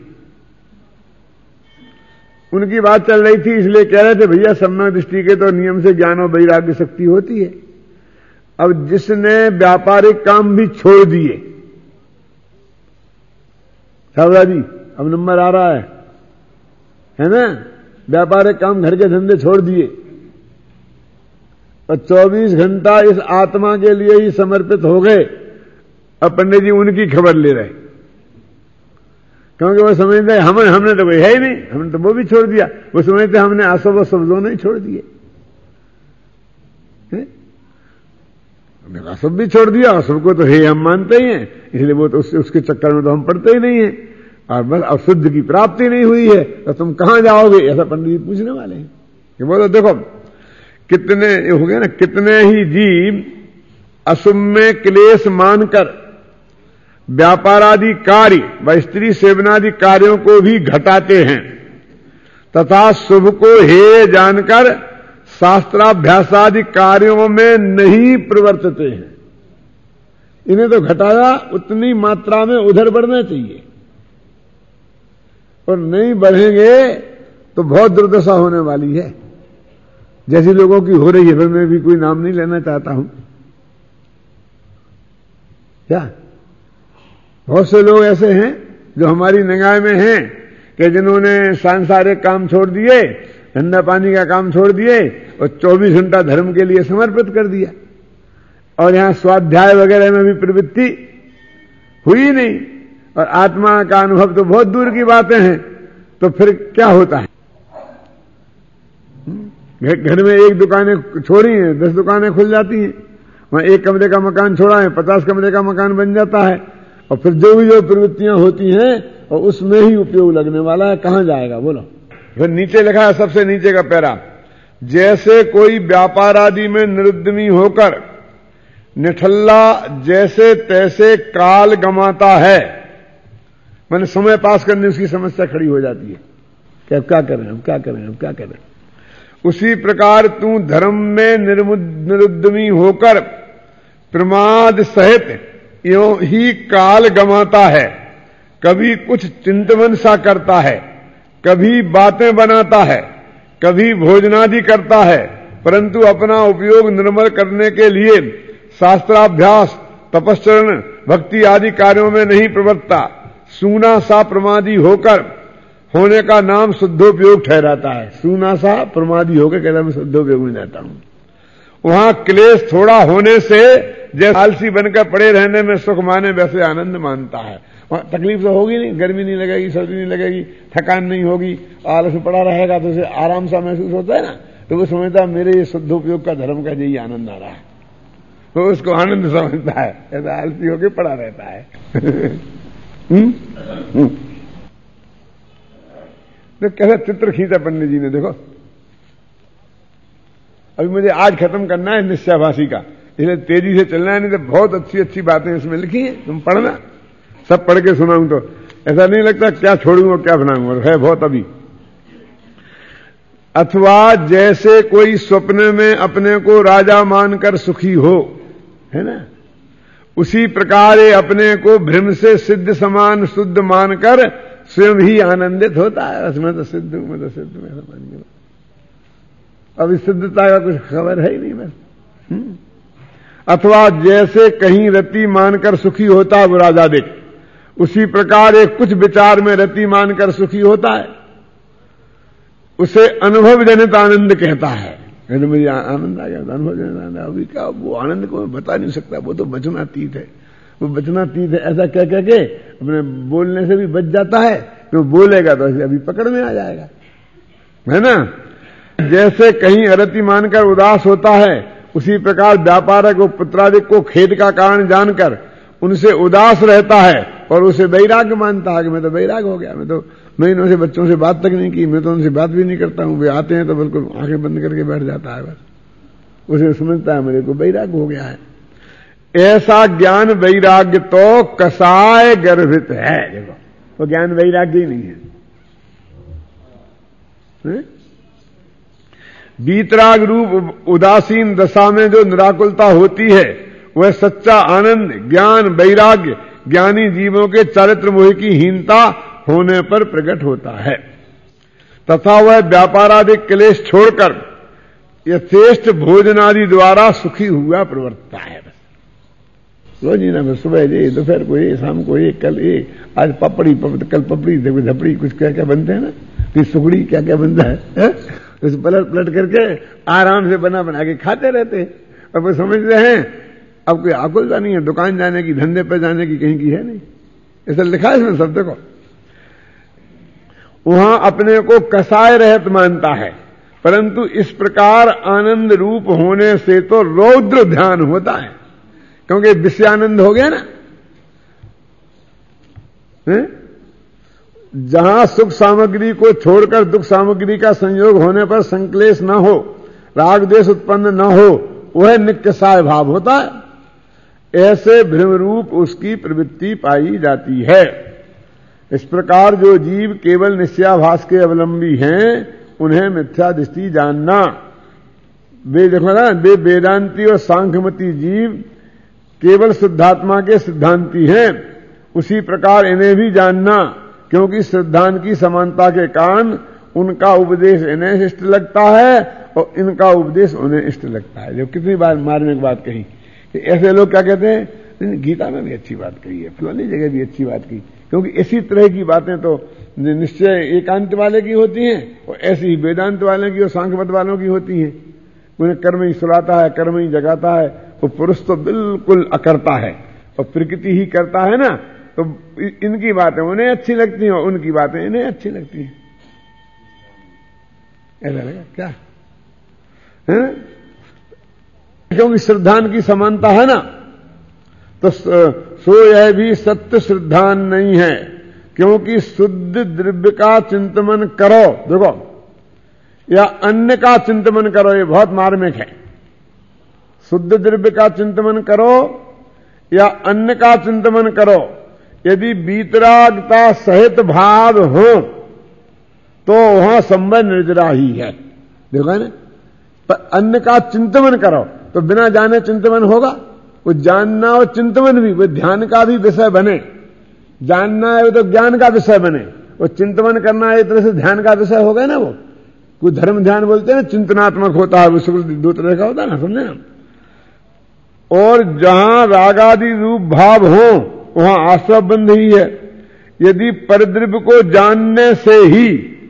उनकी बात चल रही थी, इसलिए कह रहे थे भैया सम्यक दृष्टि के तो नियम से ज्ञान और वैराग्य शक्ति होती है। अब जिसने व्यापारिक काम भी छोड़ दिए, सावरा जी अब नंबर आ रहा है है ना, व्यापारिक काम घर के धंधे छोड़ दिए और चौबीस घंटा इस आत्मा के लिए ही समर्पित हो गए। अब पंडित जी उनकी खबर ले रहे, क्योंकि वो समझते हैं हम हमने तो कोई है ही नहीं, हमने तो वो भी छोड़ दिया। वो समझते हमने अशुभ अशुभ दोनों ही छोड़ दिए, हमने अशुभ भी छोड़ दिया, अशुभ को तो हे हम मानते ही हैं, इसलिए वो तो उस, उसके चक्कर में तो हम पड़ते ही नहीं है। और बस अशुद्ध की प्राप्ति नहीं हुई है तो तुम कहां जाओगे, ऐसा पंडित जी पूछने वाले हैं। कि बोलो देखो कितने हो गए ना, कितने ही जीव अशुभ में क्लेश मानकर व्यापार आदि कार्य व स्त्री सेवनादि कार्यों को भी घटाते हैं तथा शुभ को हे जानकर शास्त्राभ्यासादि कार्यों में नहीं प्रवर्तते हैं। इन्हें तो घटाया उतनी मात्रा में उधर बढ़ना चाहिए, और नहीं बढ़ेंगे तो बहुत दुर्दशा होने वाली है, जैसी लोगों की हो रही है। फिर मैं भी कोई नाम नहीं लेना चाहता हूं, क्या बहुत से लोग ऐसे हैं जो हमारी निगाह में हैं कि जिन्होंने सांसारिक काम छोड़ दिए, धंधा पानी का काम छोड़ दिए और चौबीस घंटा धर्म के लिए समर्पित कर दिया। और यहां स्वाध्याय वगैरह में भी प्रवृत्ति हुई नहीं, और आत्मा का अनुभव तो बहुत दूर की बातें हैं। तो फिर क्या होता है? घर में एक दुकानें छोड़ी हैं, दस दुकानें खुल जाती हैं। वहां एक कमरे का मकान छोड़ा है, पचास कमरे का मकान बन जाता है। और फिर जो भी जो प्रवृत्तियां होती हैं और उसमें ही उपयोग लगने वाला है, कहां जाएगा बोलो? फिर नीचे लिखा है, सबसे नीचे का पैरा, जैसे कोई व्यापार आदि में निरुद्यमी होकर निठल्ला जैसे तैसे काल गमाता है, मैंने समय पास करने उसकी समस्या खड़ी हो जाती है कि अब क्या करें, अब क्या करें, अब क्या करें। उसी प्रकार तू धर्म में निरुद्यमी होकर प्रमाद सहित यों ही काल गमाता है। कभी कुछ चिंतवन सा करता है, कभी बातें बनाता है, कभी भोजनादि करता है, परंतु अपना उपयोग निर्मल करने के लिए शास्त्राभ्यास, तपश्चरण, भक्ति आदि कार्यों में नहीं प्रवृत्ता। सूना सा प्रमादी होकर होने का नाम शुद्धोपयोग ठहराता है। सूना सा प्रमादी होकर कहता मैं शुद्धोपयोग में जाता हूं। वहां क्लेश थोड़ा होने से जैसे आलसी बनकर पड़े रहने में सुख माने, वैसे आनंद मानता है। वहां तकलीफ तो होगी नहीं, गर्मी नहीं लगेगी, सर्दी नहीं लगेगी, थकान नहीं होगी, आलस में पड़ा रहेगा तो उसे आराम सा महसूस होता है ना, तो वो समझता है मेरे ये शुद्धोपयोग का धर्म का यही आनंद आ रहा है, तो उसको आनंद समझता है। ऐसा आलसी होकर पड़ा रहता है। हुँ? हुँ? तो कैसा चित्र खींचा पंडित जी ने, देखो अभी मुझे आज खत्म करना है निश्चयभाषी का, इसलिए तेजी से चलना है, नहीं तो बहुत अच्छी अच्छी बातें इसमें लिखी हैं, तुम पढ़ना, सब पढ़ के सुनाऊं तो ऐसा नहीं लगता क्या छोड़ूंगा क्या बनाऊंगा, है बहुत अभी। अथवा जैसे कोई स्वप्न में अपने को राजा मानकर सुखी हो, है ना, उसी प्रकार ये अपने को भ्रम से सिद्ध समान शुद्ध मानकर स्वयं ही आनंदित होता है। उसमें तो सिद्ध हूं, मैं तो सिद्ध में मान गया, अभी सिद्धता का कुछ खबर है ही नहीं बस। अथवा जैसे कहीं रति मानकर सुखी होता है वो राजा देख, उसी प्रकार एक कुछ विचार में रति मानकर सुखी होता है, उसे अनुभव जनित आनंद कहता है। मुझे आनंद आ गया, अनुभव जनित आनंद। अभी क्या वो आनंद को मैं बता नहीं सकता, वो तो वचनातीत है, वो वचनातीत है। ऐसा कह कह के अपने बोलने से भी बच जाता है, तो बोलेगा तो अभी पकड़ में आ जाएगा, है ना। जैसे कहीं अरति मानकर उदास होता है, उसी प्रकार व्यापारक को पुत्रादिक को खेद का कारण जानकर उनसे उदास रहता है और उसे वैराग्य मानता है कि मैं तो वैराग्य हो गया, मैं तो मैं इनसे बच्चों से बात तक नहीं की, मैं तो उनसे बात भी नहीं करता हूं, वे आते हैं तो बिल्कुल आंखें बंद करके बैठ जाता है, बस उसे समझता है मेरे को वैराग्य हो गया है। ऐसा ज्ञान वैराग्य तो कसाय गर्भित है। देखो वो ज्ञान वैराग्य ही नहीं है, है? वीतराग रूप उदासीन दशा में जो निराकुलता होती है वह सच्चा आनंद ज्ञान वैराग्य ज्ञानी जीवों के चारित्र मोह की हीनता होने पर प्रकट होता है, तथा वह व्यापारादिक क्लेश छोड़कर यथेष्ट भोजनादि द्वारा सुखी हुआ प्रवर्तता है। बस रोज ही ना, बस सुबह ये, दोपहर को ये, शाम को ये, कल ये, आज पपड़ी, पपड़ी कल पपड़ी, देखो झपड़ी, कुछ क्या क्या बनते हैं ना, फिर सुखड़ी क्या क्या बनता है, है? उस पलट पलट करके आराम से बना बना के खाते रहते हैं। और वो समझते हैं अब कोई आकुलता नहीं है दुकान जाने की, धंधे पर जाने की, कहीं की है नहीं। ऐसा लिखा है इसमें शब्द को। वहां अपने को कसाय रहत मानता है, परंतु इस प्रकार आनंद रूप होने से तो रौद्र ध्यान होता है, क्योंकि विषयानंद हो गया ना। है? जहां सुख सामग्री को छोड़कर दुख सामग्री का संयोग होने पर संक्लेश न हो, राग द्वेष उत्पन्न न हो, वह नित्यसाय भाव होता है। ऐसे भ्रम रूप उसकी प्रवृत्ति पाई जाती है। इस प्रकार जो जीव केवल निश्चयाभास के अवलंबी हैं उन्हें मिथ्या दृष्टि जानना। वे देखो ना, वे वेदांती और सांख्यमती जीव केवल सिद्धात्मा के सिद्धांती हैं, उसी प्रकार इन्हें भी जानना, क्योंकि सिद्धांत की समानता के कारण उनका उपदेश इन्हें इष्ट लगता है और इनका उपदेश उन्हें इष्ट लगता है। जो कितनी बार मार्मिक बात कही कि ऐसे लोग क्या कहते हैं, गीता में भी अच्छी बात कही है, फलानी जगह भी अच्छी बात की, क्योंकि इसी तरह की बातें तो निश्चय एकांत वाले की होती हैं और ऐसी ही वेदांत वाले की और सांख्यमत वालों की होती हैं। उन्हें कर्म ही सुलाता है, कर्म ही जगाता है, वो पुरुष तो बिल्कुल अकर्ता है और प्रकृति ही करता है ना, तो इनकी बातें उन्हें अच्छी लगती हैं और उनकी बातें इन्हें अच्छी लगती हैं। ऐसा लगा क्या है? क्योंकि श्रद्धान की समानता है ना, तो सो यह भी सत्य श्रद्धान नहीं है, क्योंकि शुद्ध द्रव्य का चिंतन करो, देखो, या अन्य का चिंतन करो, ये बहुत मार्मिक है। शुद्ध द्रव्य का चिंतन करो या अन्य का चिंतन करो, यदि वीतरागता सहित भाव हो तो वहां संबंध निर्जरा ही है। देखो ना, पर अन्य का चिंतन करो तो बिना जाने चिंतन होगा? वो जानना और चिंतन भी, वो ध्यान का भी विषय बने। जानना है वो तो ज्ञान का विषय बने, वो चिंतन करना एक तरह से ध्यान का विषय हो गया ना। वो कोई धर्म ध्यान बोलते हैं ना, चिंतनात्मक होता है, वो दो तरह का होता है ना, समझे ना। और जहां रागादि रूप भाव हो वहां आश्रव बंध ही है। यदि परद्रव्य को जानने से ही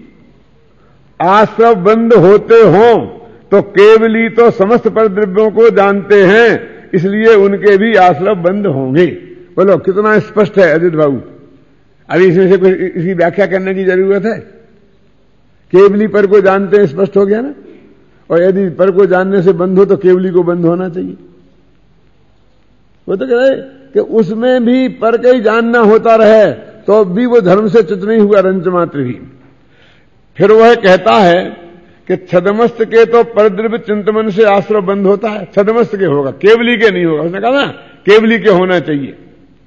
आश्रव बंध होते हो तो केवली तो समस्त परद्रव्यों को जानते हैं, इसलिए उनके भी आश्रव बंध होंगे। बोलो कितना स्पष्ट है अजित बाबू? अभी इसमें से कुछ इसी व्याख्या करने की जरूरत है? केवली पर को जानते हैं, स्पष्ट हो गया ना। और यदि पर को जानने से बंध हो तो केवली को बंध होना चाहिए। वो तो कह रहे कि उसमें भी पर का ही जानना होता रहे तो भी वो धर्म से च्युत नहीं हुआ रंच मात्र ही। फिर वह कहता है कि छदमस्त के तो परद्रव्य चिंतन से आश्रव बंद होता है, छदमस्त के होगा, केवली के नहीं होगा। उसने कहा ना केवली के होना चाहिए।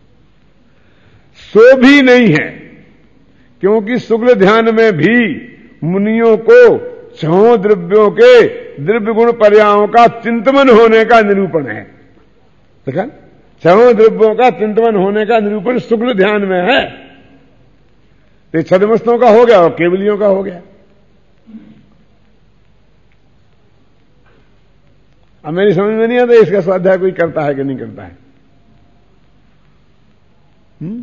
सो भी नहीं है, क्योंकि शुक्ल ध्यान में भी मुनियों को छह द्रव्यों के द्रव्य गुण पर्यायों का चिंतन होने का निरूपण है। देखा, छह द्रव्यों का चिंतन होने का निरूपण शुक्ल ध्यान में है। तो छदमस्तों का हो गया और केवलियों का हो गया। अब मेरी समझ में नहीं आता इसका स्वाध्याय कोई करता है कि नहीं करता है। हुँ?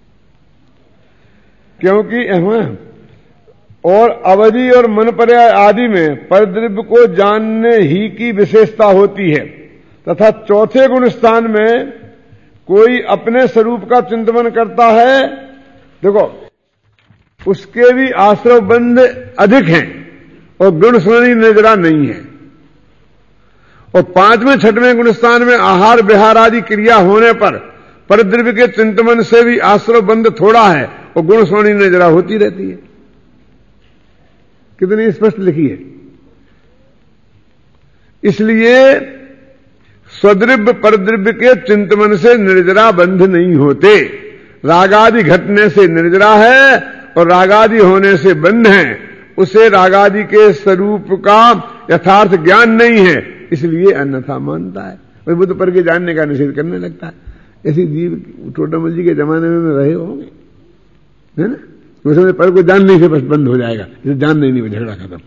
क्योंकि और अवधि और मन पर्याय आदि में परद्रव्य को जानने ही की विशेषता होती है, तथा चौथे गुण स्थान में कोई अपने स्वरूप का चिंतन करता है, देखो उसके भी आश्रव बंध अधिक हैं और गुण स्मरणी निर्जरा नहीं है। और पांचवें छठवें गुण स्थान में आहार विहार आदि क्रिया होने पर परद्रव्य के चिंतन से भी आश्रव बंध थोड़ा है और गुण स्मरणी निर्जरा होती रहती है। कितनी स्पष्ट लिखी है। इसलिए स्वद्रव्य परद्रव्य के चिंतन से निर्जरा बंध नहीं होते। रागादि घटने से निर्जरा है और रागादि होने से बंध है। उसे रागादि के स्वरूप का यथार्थ ज्ञान नहीं है, इसलिए अन्यथा मानता है और बुद्ध पर के जानने का निषेध करने लगता है। ऐसी जीव टोटामल जी के जमाने में रहे होंगे, है ना। उसमें पर को जानने से बस बंद हो जाएगा, इसे जानने नहीं, झगड़ा खत्म।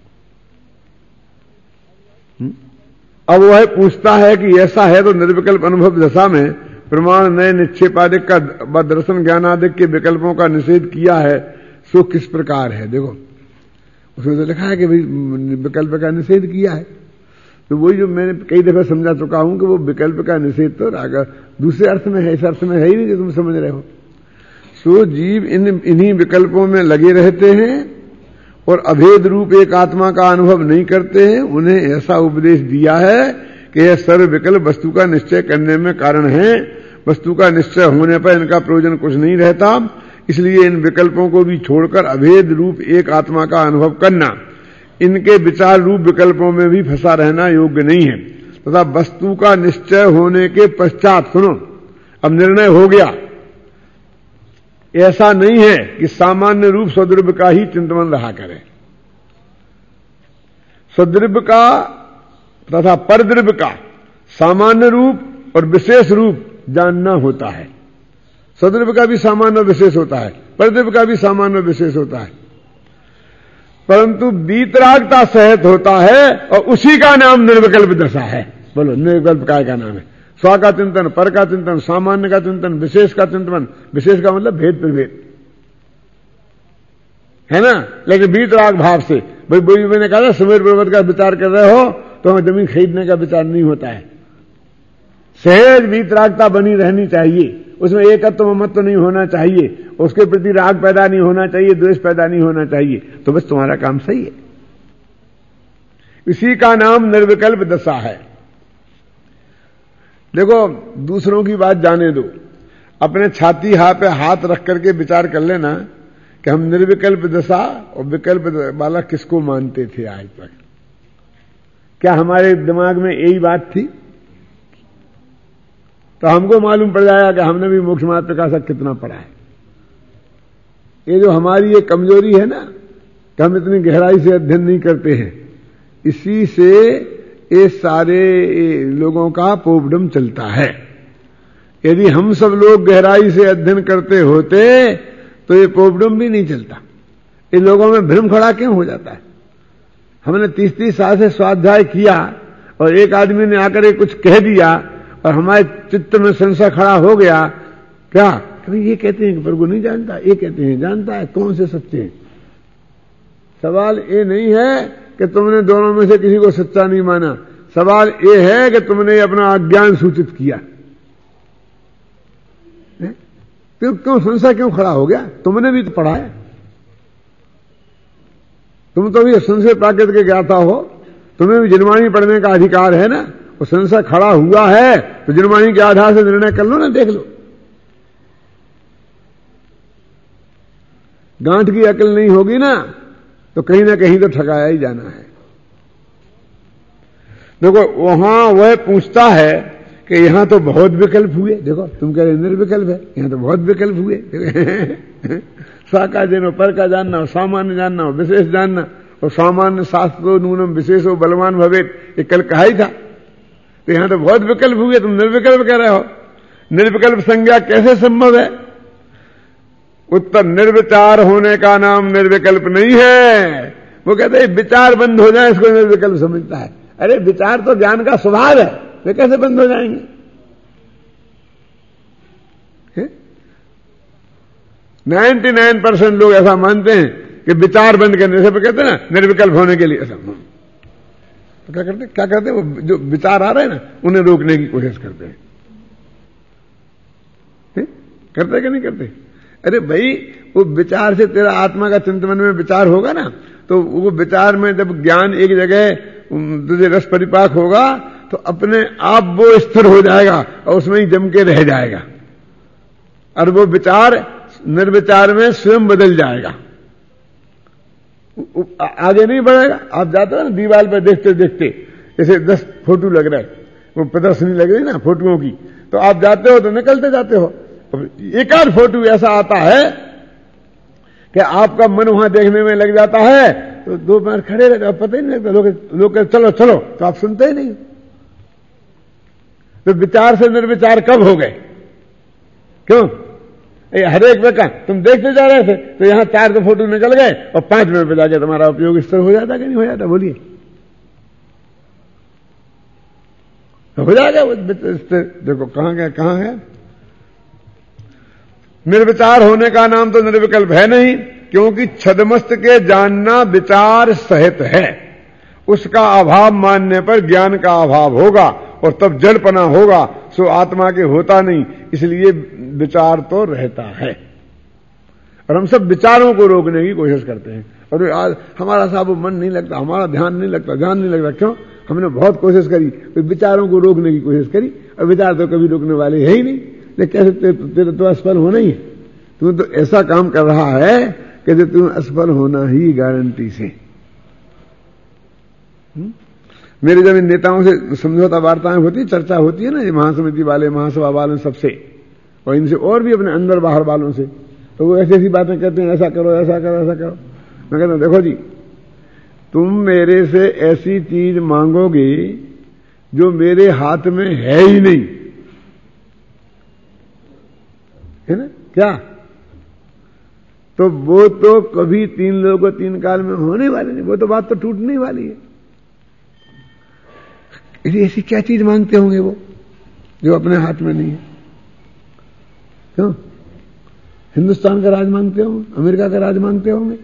अब वह पूछता है कि ऐसा है तो निर्विकल्प अनुभव दशा में प्रमाण नए निक्षेपादिक का व दर्शन ज्ञानादिक के विकल्पों का निषेध किया है, सो किस प्रकार है। देखो उसमें तो लिखा है कि भाई विकल्प का निषेध किया है। तो वही जो मैंने कई दफे समझा चुका हूं कि वो विकल्प का निषेध तो राग दूसरे अर्थ में है, इस अर्थ में है ही नहीं जो तुम समझ रहे हो। सो जीव इन इन्हीं विकल्पों में लगे रहते हैं और अभेद रूप एक आत्मा का अनुभव नहीं करते हैं। उन्हें ऐसा उपदेश दिया है कि यह सर्व विकल्प वस्तु का निश्चय करने में कारण है। वस्तु का निश्चय होने पर इनका प्रयोजन कुछ नहीं रहता, इसलिए इन विकल्पों को भी छोड़कर अभेद रूप एक आत्मा का अनुभव करना इनके विचार रूप विकल्पों में भी फंसा रहना योग्य नहीं है। तथा वस्तु का निश्चय होने के पश्चात, सुनो अब निर्णय हो गया, ऐसा नहीं है कि सामान्य रूप स्वद्रव्य का ही चिंतन रहा करे। स्वद्रव्य का तथा परद्रव्य का सामान्य रूप और विशेष रूप जानना होता है। स्वद्रव्य का भी सामान्य और विशेष होता है, परद्रव्य का भी सामान्य और विशेष होता है, परंतु वीतरागता सहित होता है और उसी का नाम निर्विकल्प दशा है। बोलो निर्विकल्प काय का नाम है? स्व का चिंतन, पर का चिंतन, सामान्य का चिंतन, विशेष का चिंतन। विशेष का मतलब भेद प्रभेद है ना, लेकिन वीतराग भाव से। भाई वही मैंने कहा था सुमेर पर्वत का विचार कर रहे हो तो हमें जमीन खरीदने का विचार नहीं होता है, सहज वीतरागता बनी रहनी चाहिए, उसमें एकत्व ममत्व नहीं होना चाहिए, उसके प्रति राग पैदा नहीं होना चाहिए, द्वेष पैदा नहीं होना चाहिए, तो बस तुम्हारा काम सही है। इसी का नाम निर्विकल्प दशा है। देखो, दूसरों की बात जाने दो, अपने छाती हाथ पे हाथ रख करके विचार कर लेना कि हम निर्विकल्प दशा और विकल्प वाला किसको मानते थे आज तक। क्या हमारे दिमाग में यही बात थी? तो हमको मालूम पड़ जाएगा कि हमने भी मोक्ष मार्ग प्रकाशक कितना पढ़ा है। ये जो हमारी ये कमजोरी है ना कि हम इतनी गहराई से अध्ययन नहीं करते हैं, इसी से ये सारे लोगों का पोपडम चलता है। यदि हम सब लोग गहराई से अध्ययन करते होते तो ये पोपडम भी नहीं चलता। इन लोगों में भ्रम खड़ा क्यों हो जाता है? हमने तीस तीस साल से स्वाध्याय किया और एक आदमी ने आकर के कुछ कह दिया और हमारे चित्त में संशय खड़ा हो गया। क्या ये कहते हैं कि प्रभु नहीं जानता, ये कहते हैं जानता है, कौन से सच्चे हैं? सवाल ये नहीं है कि तुमने दोनों में से किसी को सच्चा नहीं माना, सवाल ये है कि तुमने अपना अज्ञान सूचित किया। क्यों क्यों संशय क्यों खड़ा हो गया? तुमने भी तो पढ़ा है, तुम तो भी संशय प्राकृत के ज्ञाता हो, तुम्हें भी जिनवाणी पढ़ने का अधिकार है ना। वो संशय खड़ा हुआ है तो जिनवाणी के आधार से निर्णय कर लो ना, देख लो। गांठ की अकल नहीं होगी ना तो कहीं ना कहीं तो ठगाया ही जाना है। देखो, वहां वह पूछता है कि यहां तो बहुत विकल्प हुए। देखो, तुम कह रहे निर्विकल्प है, यहां तो बहुत विकल्प हुए। सा का जनो पर का जानना और सामान्य जानना और विशेष जानना, और सामान्य शास्त्रो नूनम विशेषो बलवान भवेत, ये कल कहा ही था। तो यहां तो बहुत विकल्प हुए, तुम निर्विकल्प कह रहे हो। निर्विकल्प संज्ञा कैसे संभव है? उत्तर, निर्विचार होने का नाम निर्विकल्प नहीं है। वो कहते हैं विचार बंद हो जाए इसको निर्विकल्प समझता है। अरे विचार तो ज्ञान का स्वभाव है, वे कैसे बंद हो जाएंगे? नाइन्टी नाइन परसेंट लोग ऐसा मानते हैं कि विचार बंद करने से, कहते हैं ना निर्विकल्प होने के लिए ऐसा। तो क्या करते क्या करते वो जो विचार आ रहे हैं ना उन्हें रोकने की कोशिश करते हैं। है? करते कि नहीं करते? अरे भाई, वो विचार से तेरा आत्मा का चिंतन में विचार होगा ना, तो वो विचार में जब ज्ञान एक जगह तुझे रस परिपाक होगा तो अपने आप वो स्थिर हो जाएगा और उसमें ही जम के रह जाएगा, और वो विचार निर्विचार में स्वयं बदल जाएगा, आगे नहीं बढ़ेगा। आप जाते हो ना दीवार पर देखते देखते, जैसे दस फोटो लग रहा है, वो प्रदर्शनी लग रही ना फोटोओं की, तो आप जाते हो तो निकलते जाते हो। एक आध फोटो ऐसा आता है कि आपका मन वहां देखने में लग जाता है, तो दो बार खड़े रहते हो, पता ही नहीं लगता। लोग लोग चलो चलो, तो आप सुनते ही नहीं। तो विचार से निर्विचार कब हो गए? क्यों? हर एक में का तुम देखते जा रहे थे तो यहां चार तो फोटो निकल गए और पांच मिनट पे जाके तुम्हारा उपयोग इस तरह हो जाता कि नहीं हो जाता? बोलिए, तो हो जाएगा। देखो कहां गया, कहां है? निर्विचार होने का नाम तो निर्विकल्प है नहीं, क्योंकि छदमस्त के जानना विचार सहित है। उसका अभाव मानने पर ज्ञान का अभाव होगा और तब जड़पना होगा, सो आत्मा के होता नहीं। इसलिए विचार तो रहता है, और हम सब विचारों को रोकने की कोशिश करते हैं। और आज हमारा साहब मन नहीं लगता, हमारा ध्यान नहीं लगता, ध्यान नहीं लगता। क्यों? हमने बहुत कोशिश करी, तो विचारों को रोकने की कोशिश करी, और विचार तो कभी रोकने वाले है ही नहीं। लेकिन कैसे तेरे तो असफल होना ही है। तू तो ऐसा काम कर रहा है कि जो तुम्हें असफल होना ही गारंटी से। हुँ? मेरे जब इन नेताओं से समझौता वार्ताएं होती, चर्चा होती है ना, ये महासमिति वाले, महासभा वालों सबसे, और इनसे और भी अपने अंदर बाहर वालों से, तो वो ऐसी ऐसी बातें कहते हैं, ऐसा करो, ऐसा करो, ऐसा करो। मैं कहता हूं देखो जी, तुम मेरे से ऐसी चीज मांगोगे जो मेरे हाथ में है ही नहीं, है ना? क्या? तो वो तो कभी तीन लोगों तीन काल में होने वाले नहीं, वो तो बात तो टूटने वाली है। ऐसी क्या चीज मांगते होंगे वो जो अपने हाथ में नहीं है? क्यों? हिंदुस्तान का राज मांगते होंगे, अमेरिका का राज मांगते होंगे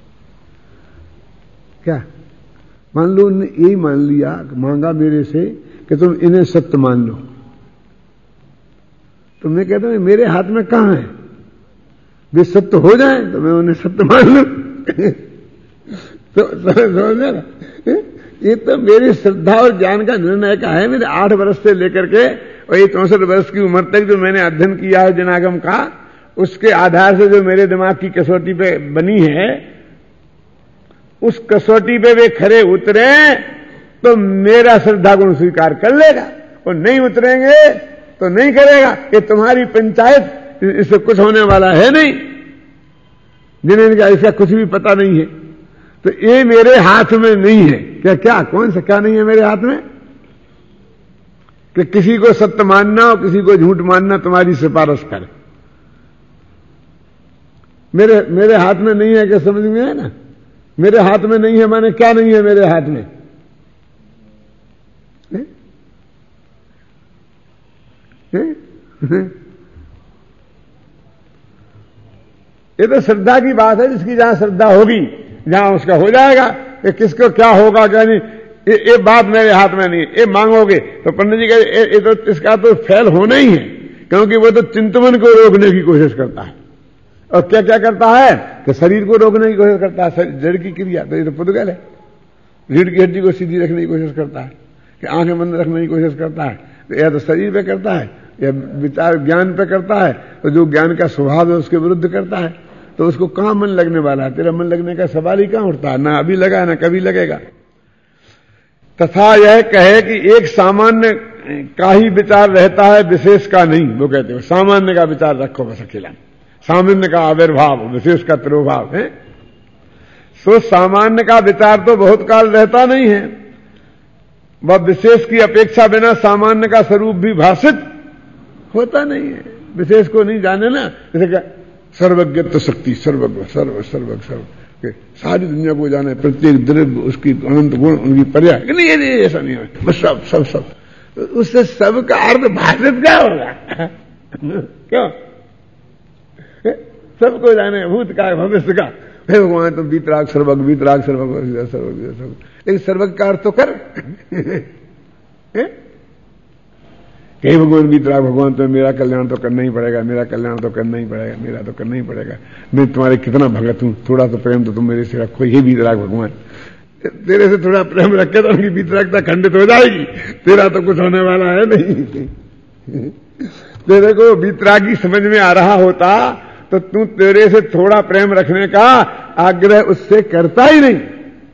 क्या? मान लो उन्होंने यही मान लिया, मांगा मेरे से कि तुम इन्हें सत्य मान लो, तो मैं कहता हूं मेरे हाथ में कहां है, वे सत्य हो जाए तो मैं उन्हें सत्य मान लूं। तो समझ ना, ये तो मेरी श्रद्धा और ज्ञान का निर्णय का है। मेरे आठ वर्ष से लेकर के और ये चौसठ वर्ष की उम्र तक जो मैंने अध्ययन किया है जनागम का, उसके आधार से जो मेरे दिमाग की कसौटी पे बनी है, उस कसौटी पे वे खरे उतरे तो मेरा श्रद्धा गुण स्वीकार कर लेगा, और नहीं उतरेंगे तो नहीं करेगा। ये तुम्हारी पंचायत, इससे कुछ होने वाला है नहीं। जिन्हें इनका इसका कुछ भी पता नहीं है, तो ये मेरे हाथ में नहीं है। क्या क्या कौन सा क्या नहीं है मेरे हाथ में? कि किसी को सत्य मानना और किसी को झूठ मानना तुम्हारी सिफारिश करे, मेरे मेरे हाथ में नहीं है। क्या समझ में है ना? मेरे हाथ में नहीं है माने क्या नहीं है मेरे हाथ में? है? है? है? ये तो श्रद्धा की बात है। जिसकी जहां श्रद्धा होगी जहां उसका हो जाएगा। ये किसको क्या होगा क्या नहीं, ये, ये बात मेरे हाथ में नहीं। ये मांगोगे तो पंडित जी कहे ये तो इसका तो फेल होना ही है, क्योंकि वो तो चिंतन को रोकने की कोशिश करता है। और क्या क्या करता है कि शरीर को रोकने की कोशिश करता है, जड़ की क्रिया। तो ये तो पुद्गल है। रीढ़ की हड्डी को सीधी रखने की कोशिश करता है, कि आंखें बंद रखने की कोशिश करता है। तो या तो शरीर पे करता है या विचार ज्ञान पे करता है। तो जो ज्ञान का स्वभाव है उसके विरुद्ध करता है। तो उसको कहां मन लगने वाला है? तेरा मन लगने का सवाल ही कहां उठता है? ना अभी लगा ना कभी लगेगा। तथा यह कहे कि एक सामान्य का ही विचार रहता है, विशेष का नहीं। वो कहते हैं सामान्य का विचार रखो बस अकेला, सामान्य का आविर्भाव, विशेष का तिरोभाव है। सो सामान्य का विचार तो बहुत काल रहता नहीं है, वह विशेष की अपेक्षा बिना सामान्य का स्वरूप भी भाषित होता नहीं है। विशेष को नहीं जाने ना, जैसे क्या सर्वज्ञत्व शक्ति, सर्वज्ञ सर्व सर्व सर्व सारी दुनिया को जाने, प्रत्येक द्रव्य उसकी अनंत गुण, उनकी पर्याय नहीं, ये नहीं ऐसा नहीं है, बस सब सब सब। उससे सबका अर्थ भाषित क्या होगा? क्यों? सबको जाने, भूत का भविष्य का। हे भगवान तो वीतराग सर्वज्ञ, वीतराग सर्वज्ञ सर्वज्ञ सर्वज्ञ, एक सर्वज्ञ का अर्थ तो कर। हे भगवान वीतराग, भगवान तो मेरा कल्याण तो करना ही पड़ेगा, मेरा कल्याण तो करना ही पड़ेगा, मेरा तो करना ही पड़ेगा। मैं तुम्हारे कितना भगत हूं, थोड़ा तो प्रेम तो तुम मेरे से रखो। हे वीतराग भगवान, तेरे से थोड़ा प्रेम रखे तो उनकी वीतरागता खंडित हो जाएगी। तेरा तो कुछ होने वाला है नहीं। तेरे को वीतरागी समझ में आ रहा होता तो तू तेरे से थोड़ा प्रेम रखने का आग्रह उससे करता ही नहीं।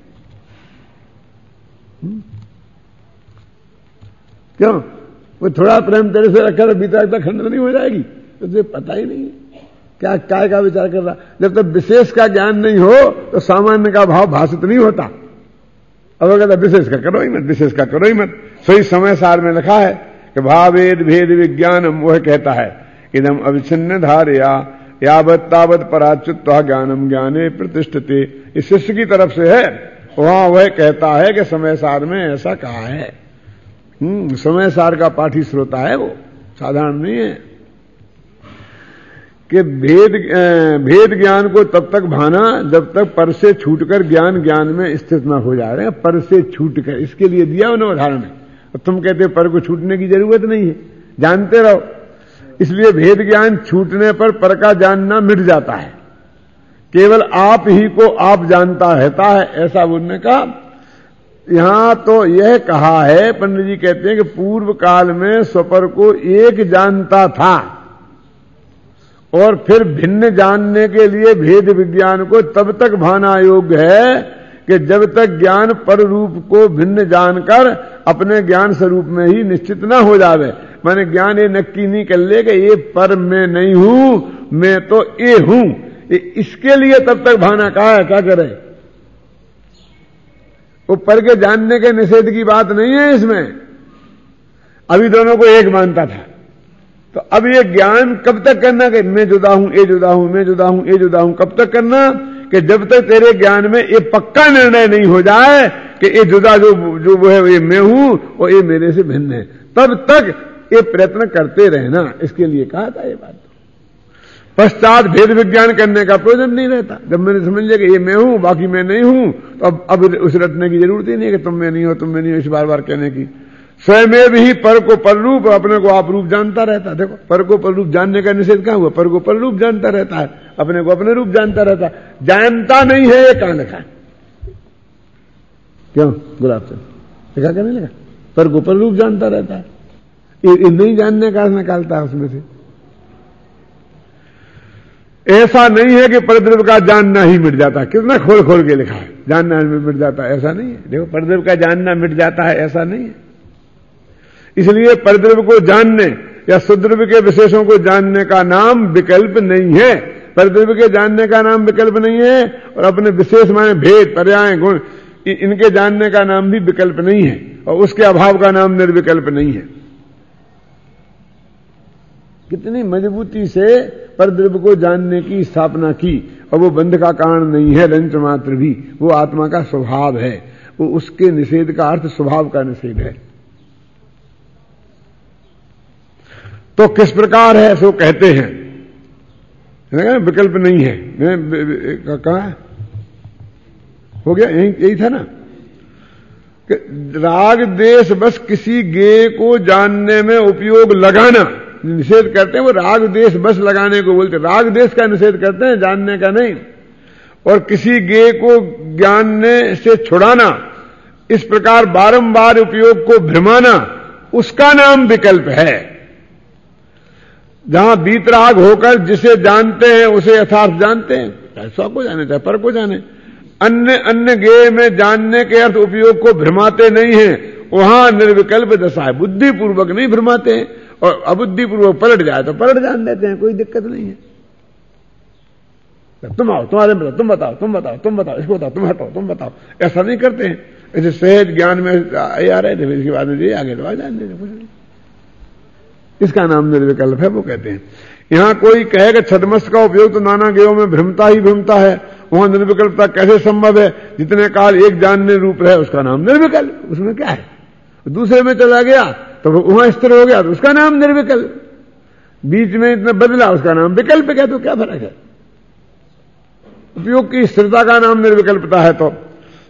क्यों? वो थोड़ा प्रेम तेरे से रखा तो वीतरागता खंडित नहीं हो जाएगी? तो तुझे पता ही नहीं क्या काय का विचार कर रहा। जब तक विशेष का ज्ञान नहीं हो तो सामान्य का भाव भाषित नहीं होता। अब अगर विशेष का करो ही मत, विशेष का करो ही मत। सही समय सार में लिखा है कि भावेद भेद विज्ञानम, वह कहता है इदम अविच्छिन्न धारया यावत तावत पराच्युत्वा ज्ञानम ज्ञाने प्रतिष्ठते। इस शिष्य की तरफ से है, वहां वह कहता है कि समय सार में ऐसा कहा है। हम्म समय सार का पाठी श्रोता है वो, साधारण नहीं है। कि भेद भेद ज्ञान को तब तक भाना जब तक पर से छूटकर ज्ञान ज्ञान में स्थित न हो जा रहे हैं। पर से छूटकर, इसके लिए दिया उन्होंने उदाहरण है। और तुम कहते हो पर को छूटने की जरूरत नहीं है, जानते रहो। इसलिए भेद ज्ञान छूटने पर पर का जानना मिट जाता है, केवल आप ही को आप जानता रहता है, ऐसा उन्होंने कहा। यहां तो यह कहा है, पंडित जी कहते हैं कि पूर्व काल में स्वपर को एक जानता था और फिर भिन्न जानने के लिए भेद विज्ञान को तब तक भाना योग्य है कि जब तक ज्ञान पर रूप को भिन्न जानकर अपने ज्ञान स्वरूप में ही निश्चित न हो जावे। मैंने ज्ञान ये नक्की नहीं कर ले कि ये पर मैं नहीं हूं, मैं तो ये हूं। इसके लिए तब तक भाना कहा है। क्या करे? वो पर के जानने के निषेध की बात नहीं है इसमें। अभी दोनों को एक मानता था, तो अब ये ज्ञान कब तक करना कि मैं जुदा हूं, ये जुदा हूं, मैं जुदा हूं, ये जुदा हूं। कब तक करना कि जब तक तेरे ज्ञान में ये पक्का निर्णय नहीं हो जाए कि ये जुदा जो जो वो है ये मैं हूं और ये मेरे से भिन्न है, तब तक ये प्रयत्न करते रहना। इसके लिए कहा था ये बात। पश्चात भेद विज्ञान करने का प्रयोजन नहीं रहता। जब मैंने समझ लिया कि ये मैं हूं बाकी मैं नहीं हूं, तो अब अब उस रटने की जरूरत ही नहीं है कि तुम मैं नहीं हो, तुम मैं नहीं हो, इस बार बार कहने की। स्वयं भी पर को पर रूप, अपने को आप रूप जानता रहता है। देखो, पर को पर रूप जानने का निषेध कहां हुआ? पर को पर रूप जानता रहता है, अपने को अपने रूप जानता रहता है। जानता नहीं है ये कहां लिखा? क्यों गुलाब चंद लिखा क्या नहीं लिखा? पर को पर रूप जानता रहता है, ये नहीं जानने का निकालता है उसमें से। ऐसा नहीं है कि परद्रव्य का जानना ही मिट जाता है, कितना खोल खोल के लिखा है, जानना मिट जाता है, ऐसा नहीं है। देखो, परद्रव्य का जानना मिट जाता है, ऐसा नहीं है। इसलिए परद्रव्य को जानने या सुद्रव्य के विशेषों को जानने का नाम विकल्प नहीं है। परद्रव्य के जानने का नाम विकल्प नहीं है, और अपने विशेष माने भेद, पर्याय, गुण, इनके जानने का नाम भी विकल्प नहीं है, और उसके अभाव का नाम निर्विकल्प नहीं है। कितनी मजबूती से परद्रव्य को जानने की स्थापना की, और वो बंध का कारण नहीं है रंच मात्र भी, वो आत्मा का स्वभाव है। वो उसके निषेध का अर्थ स्वभाव का निषेध है। तो किस प्रकार है सो कहते हैं, विकल्प नहीं है। कहा हो गया, यही यही था ना कि राग देश बस किसी गेय को जानने में उपयोग लगाना निषेध करते हैं। वो राग देश बस लगाने को बोलते, राग देश का निषेध करते हैं, जानने का नहीं। और किसी गेय को जानने से छुड़ाना, इस प्रकार बारंबार उपयोग को भ्रमाना, उसका नाम विकल्प है। जहां बीतराग होकर जिसे जानते हैं उसे यथार्थ जानते हैं, चाहे स्व को जाने चाहे पर को जाने। अन्य अन्य गेय में जानने के अर्थ उपयोग को भ्रमाते नहीं है, वहां निर्विकल्प दशा है। बुद्धिपूर्वक नहीं भ्रमाते हैं, और अबुद्धिपूर्वक पलट जाए तो पलट जान देते हैं, कोई दिक्कत नहीं है। तुम आओ, तुम्हारे में तुम बताओ, तुम बताओ, तुम बताओ, इसको बताओ, तुम हटाओ, तुम बताओ, ऐसा नहीं करते हैं। ऐसे सहज ज्ञान में आ रहे थे, इसके बाद में ये आगे तो आ जान देते, कुछ नहीं। इसका नाम निर्विकल्प है, वो कहते हैं। यहां कोई कहे कि छदमस्त का उपयोग तो नाना गेयों में भ्रमता ही भ्रमता है, वहां निर्विकल्पता कैसे संभव है? जितने काल एक जानने रूप है उसका नाम निर्विकल्प, उसमें क्या है? दूसरे में चला गया तो वहां स्थिर हो गया तो उसका नाम निर्विकल्प, बीच में इतना बदला उसका नाम विकल्प है। तो क्या फर्क है? उपयोग की स्थिरता का नाम निर्विकल्पता है। तो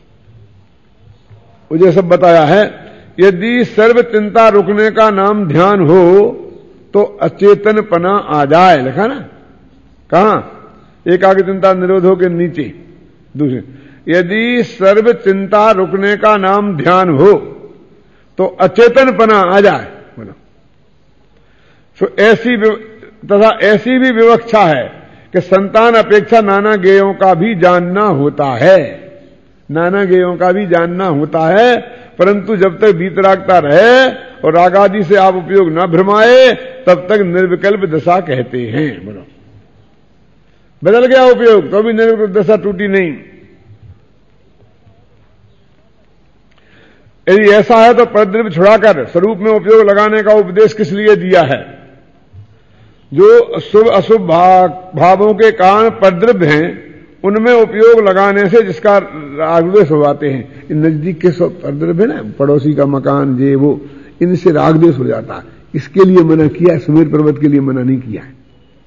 मुझे सब बताया है। यदि सर्व चिंता रुकने का नाम ध्यान हो तो अचेतनपना आ जाए, लिखा ना कहां? एकाग्र चिंता निरोध हो के नीचे दूसरे, यदि सर्व चिंता रुकने का नाम ध्यान हो तो अचेतनपना आ जाए। बोलो, तो ऐसी तथा ऐसी भी विवक्षा है कि संतान अपेक्षा नाना गेयों का भी जानना होता है, नाना गेयों का भी जानना होता है, परंतु जब तक बीतरागता रहे और रागादि से आप उपयोग न भ्रमाए तब तक निर्विकल्प दशा कहते हैं। बोलो, बदल गया उपयोग तो भी निर्विकल्प दशा टूटी नहीं। यदि ऐसा है तो परद्रव्य छुड़ाकर स्वरूप में उपयोग लगाने का उपदेश किस लिए दिया है? जो शुभ अशुभ भावों के कारण परद्रव्य हैं उनमें उपयोग लगाने से जिसका रागद्वेष हो जाते हैं। इन नजदीक के सब परद्रव्य है ना, पड़ोसी का मकान, ये वो, इनसे रागद्वेष हो जाता है। इसके लिए मना किया है, सुमेर पर्वत के लिए मना नहीं किया है।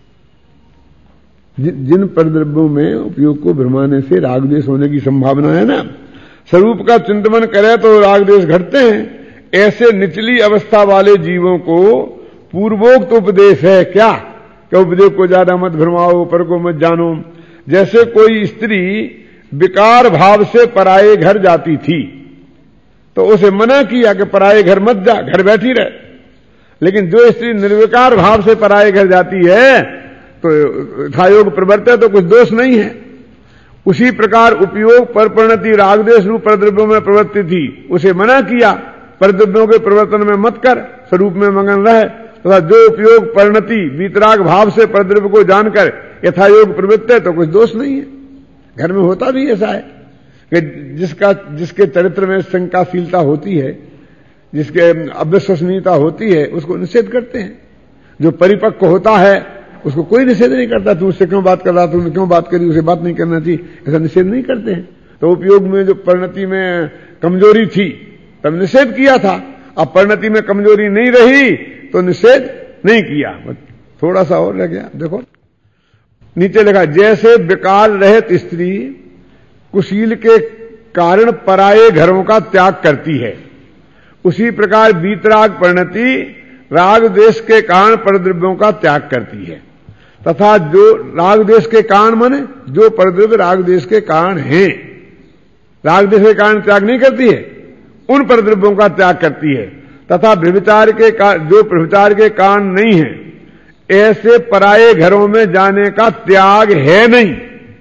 जिन परद्रव्यों में उपयोग को भ्रमाने से रागद्वेष होने की संभावना है ना, स्वरूप का चिंतन करे तो रागद्वेष घटते हैं। ऐसे निचली अवस्था वाले जीवों को पूर्वोक्त उपदेश है क्या? क्या उपदेश को ज्यादा मत भ्रमाओ, पर को मत जानो। जैसे कोई स्त्री विकार भाव से पराये घर जाती थी तो उसे मना किया कि पराये घर मत जा, घर बैठी रहे। लेकिन जो स्त्री निर्विकार भाव से पराये घर जाती है तो यथायोग प्रवर्तय तो कुछ दोष नहीं है। उसी प्रकार उपयोग पर परिणति रागद्वेष रूप परद्रव्यों में प्रवृत्ति थी, उसे मना किया परद्रव्यों के प्रवर्तन में मत कर, स्वरूप में मगन रहे। तथा तो जो उपयोग परिणति वीतराग भाव से परद्रव्य को जानकर यथायोग प्रवृत्त है तो कुछ दोष नहीं है। घर में होता भी ऐसा है कि जिसका जिसके चरित्र में शंकाशीलता होती है, जिसके अविश्वसनीयता होती है, उसको निषेध करते हैं। जो परिपक्व होता है उसको कोई निषेध नहीं करता, तू उससे क्यों बात कर रहा, तूने क्यों बात करी, उसे बात नहीं करना चाहिए, ऐसा निषेध नहीं करते हैं। तो उपयोग में जो परिणति में कमजोरी थी तब निषेध किया था, अब परिणति में कमजोरी नहीं रही तो निषेध नहीं किया। थोड़ा सा और रह गया, देखो नीचे लिखा, जैसे विकार रहित स्त्री कुशील के कारण पराये घरों का त्याग करती है, उसी प्रकार वीतराग परिणति राग देश के कारण परद्रव्यों का त्याग करती है, तथा जो राग देश के कारण माने जो परद्रव्य राग देश के कारण हैं, राग देश के कारण त्याग नहीं करती है, उन परद्रव्यों का त्याग करती है, तथा व्यभिचार के जो व्यभिचार के कारण नहीं है, ऐसे पराये घरों में जाने का त्याग है नहीं।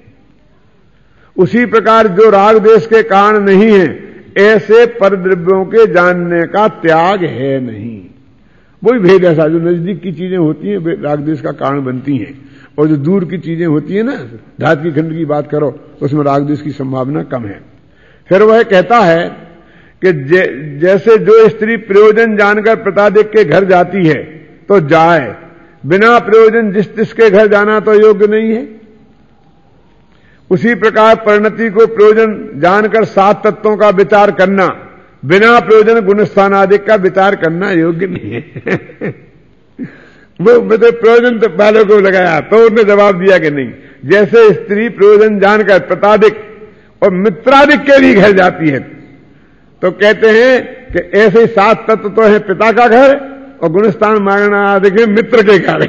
उसी प्रकार जो राग देश के कारण नहीं है, ऐसे परद्रव्यों के जानने का त्याग है नहीं। वही भेद ऐसा, जो नजदीक की चीजें होती हैं राग देश का कारण बनती हैं, और जो दूर की चीजें होती हैं ना, धातु की खंड की बात करो, उसमें राग देश की संभावना कम है। फिर वह कहता है कि जैसे जो स्त्री प्रयोजन जानकर प्रतादिक के घर जाती है तो जाए, बिना प्रयोजन जिस जिसके घर जाना तो योग्य नहीं है, उसी प्रकार परिणति को प्रयोजन जानकर सात तत्वों का विचार करना, बिना प्रयोजन गुणस्थानादिक का विचार करना योग्य नहीं है। वो मतलब प्रयोजन तो पहले को लगाया तो उसने जवाब दिया कि नहीं। जैसे स्त्री प्रयोजन जानकर प्रतादिक और मित्रादिक के भी घर जाती है, तो कहते हैं कि ऐसे सात तत्व तो है पिता का घर, और गुणस्थान मांगना आदि के मित्र के घर।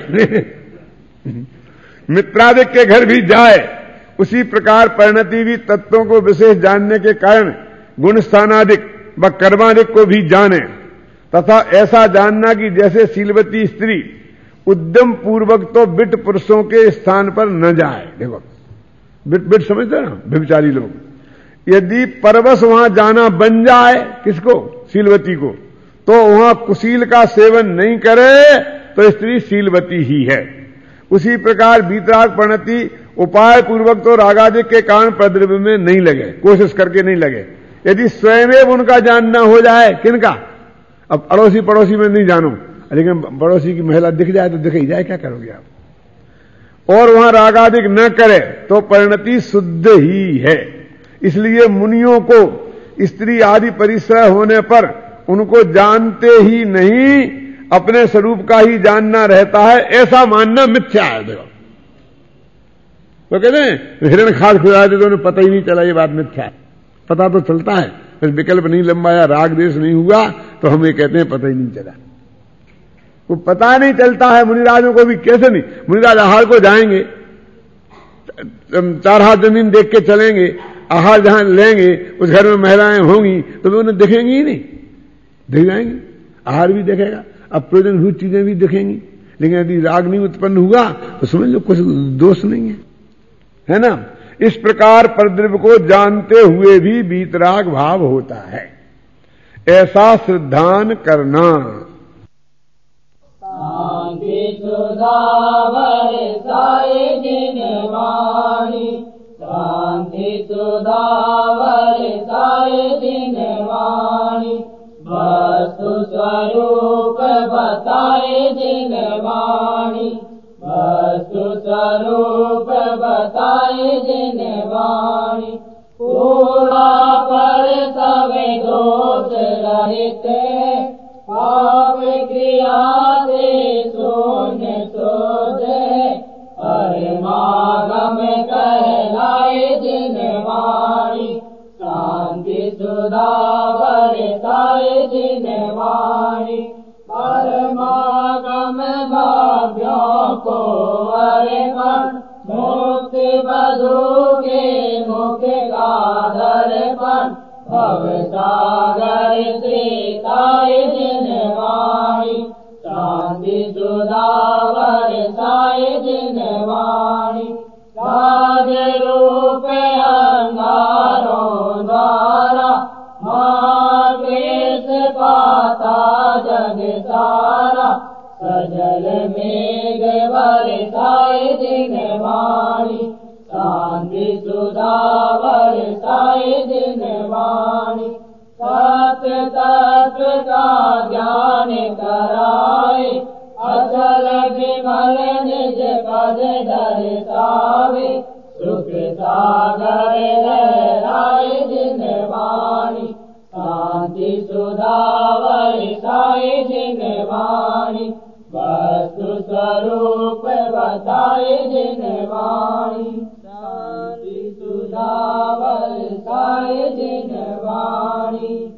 मित्रादिक के घर भी जाए, उसी प्रकार परिणति भी तत्वों को विशेष जानने के कारण गुणस्थानादिक व कर्मादिक को भी जाने, तथा ऐसा जानना कि जैसे शीलवती स्त्री उद्यम पूर्वक तो बिट पुरुषों के स्थान पर न जाए। देखो बिट बिट समझते ना व्यभिचारी लोग, यदि परवश वहां जाना बन जाए, किसको? शीलवती को, तो वहां कुशील का सेवन नहीं करे तो स्त्री शीलवती ही है। उसी प्रकार वीतराग परिणति उपाय पूर्वक तो रागादिक के कारण प्रद्रव्य में नहीं लगे, कोशिश करके नहीं लगे। यदि स्वयं उनका जानना हो जाए, किनका? अब अड़ोसी पड़ोसी में नहीं जानो, लेकिन पड़ोसी की महिला दिख जाए तो दिख ही जाए, क्या करोगे आप? और वहां रागादिक न करे तो परिणति शुद्ध ही है। इसलिए मुनियों को स्त्री आदि परिश्रय होने पर उनको जानते ही नहीं, अपने स्वरूप का ही जानना रहता है, ऐसा मानना मिथ्या है। देखो तो कहते हैं हिरण खाद खुदा दे तो उन्हें पता ही नहीं चला, ये बात मिथ्या है। पता तो चलता है, फिर विकल्प नहीं लंबाया, राग देश नहीं हुआ, तो हम ये कहते हैं पता ही नहीं चला। वो पता नहीं चलता है मुनिराजों को भी, कैसे नहीं? मुनिराज आहार को जाएंगे, चार हाथ जमीन देख के चलेंगे, आहार जहां लेंगे उस घर में महिलाएं होंगी तो वे उन्हें देखेंगी ही नहीं, देख जाएंगे, आहार भी देखेगा, अब प्रयोजनभूत चीजें भी देखेंगी। लेकिन यदि राग नहीं उत्पन्न हुआ तो समझ लो कुछ दोष नहीं है, है ना? इस प्रकार परद्रव्य को जानते हुए भी वीतराग भाव होता है, ऐसा श्रद्धान करना। शांति सुधावर साय दिन वाणी, वस्तु स्वरूप बताए दिन वाणी, वस्तु स्वरूप बताए दिन वाणी। पूरा पर सब दोष रहित, पाप क्रिया से शून्य शोध, परमागम कहलाए दिन वाणी। शांति सुधावर साय दिन वाणी, परमागम भाव्यों को अर्पण, मुक्ति बधू के मुख का दर्पण, भव सागर त्रिताय दिन वाणी। शांति सुधावर साय दिन वाणी, राज रूप अंगारों द्वारा, मार्गेश पाता जग सारा, सजल मेघ बरसाए दिन वाणी। शांति सुधावर साय दिन वाणी, सत्य तत्व का ज्ञान कराए, अचल विमल निज पद दर्शावे, सुख सागर लहराए दिन वाणी। शांति सुधावर साय दिन वाणी, वस्तु स्वरूप बताए दिन वाणी। शांति सुधावर साय दिन वाणी।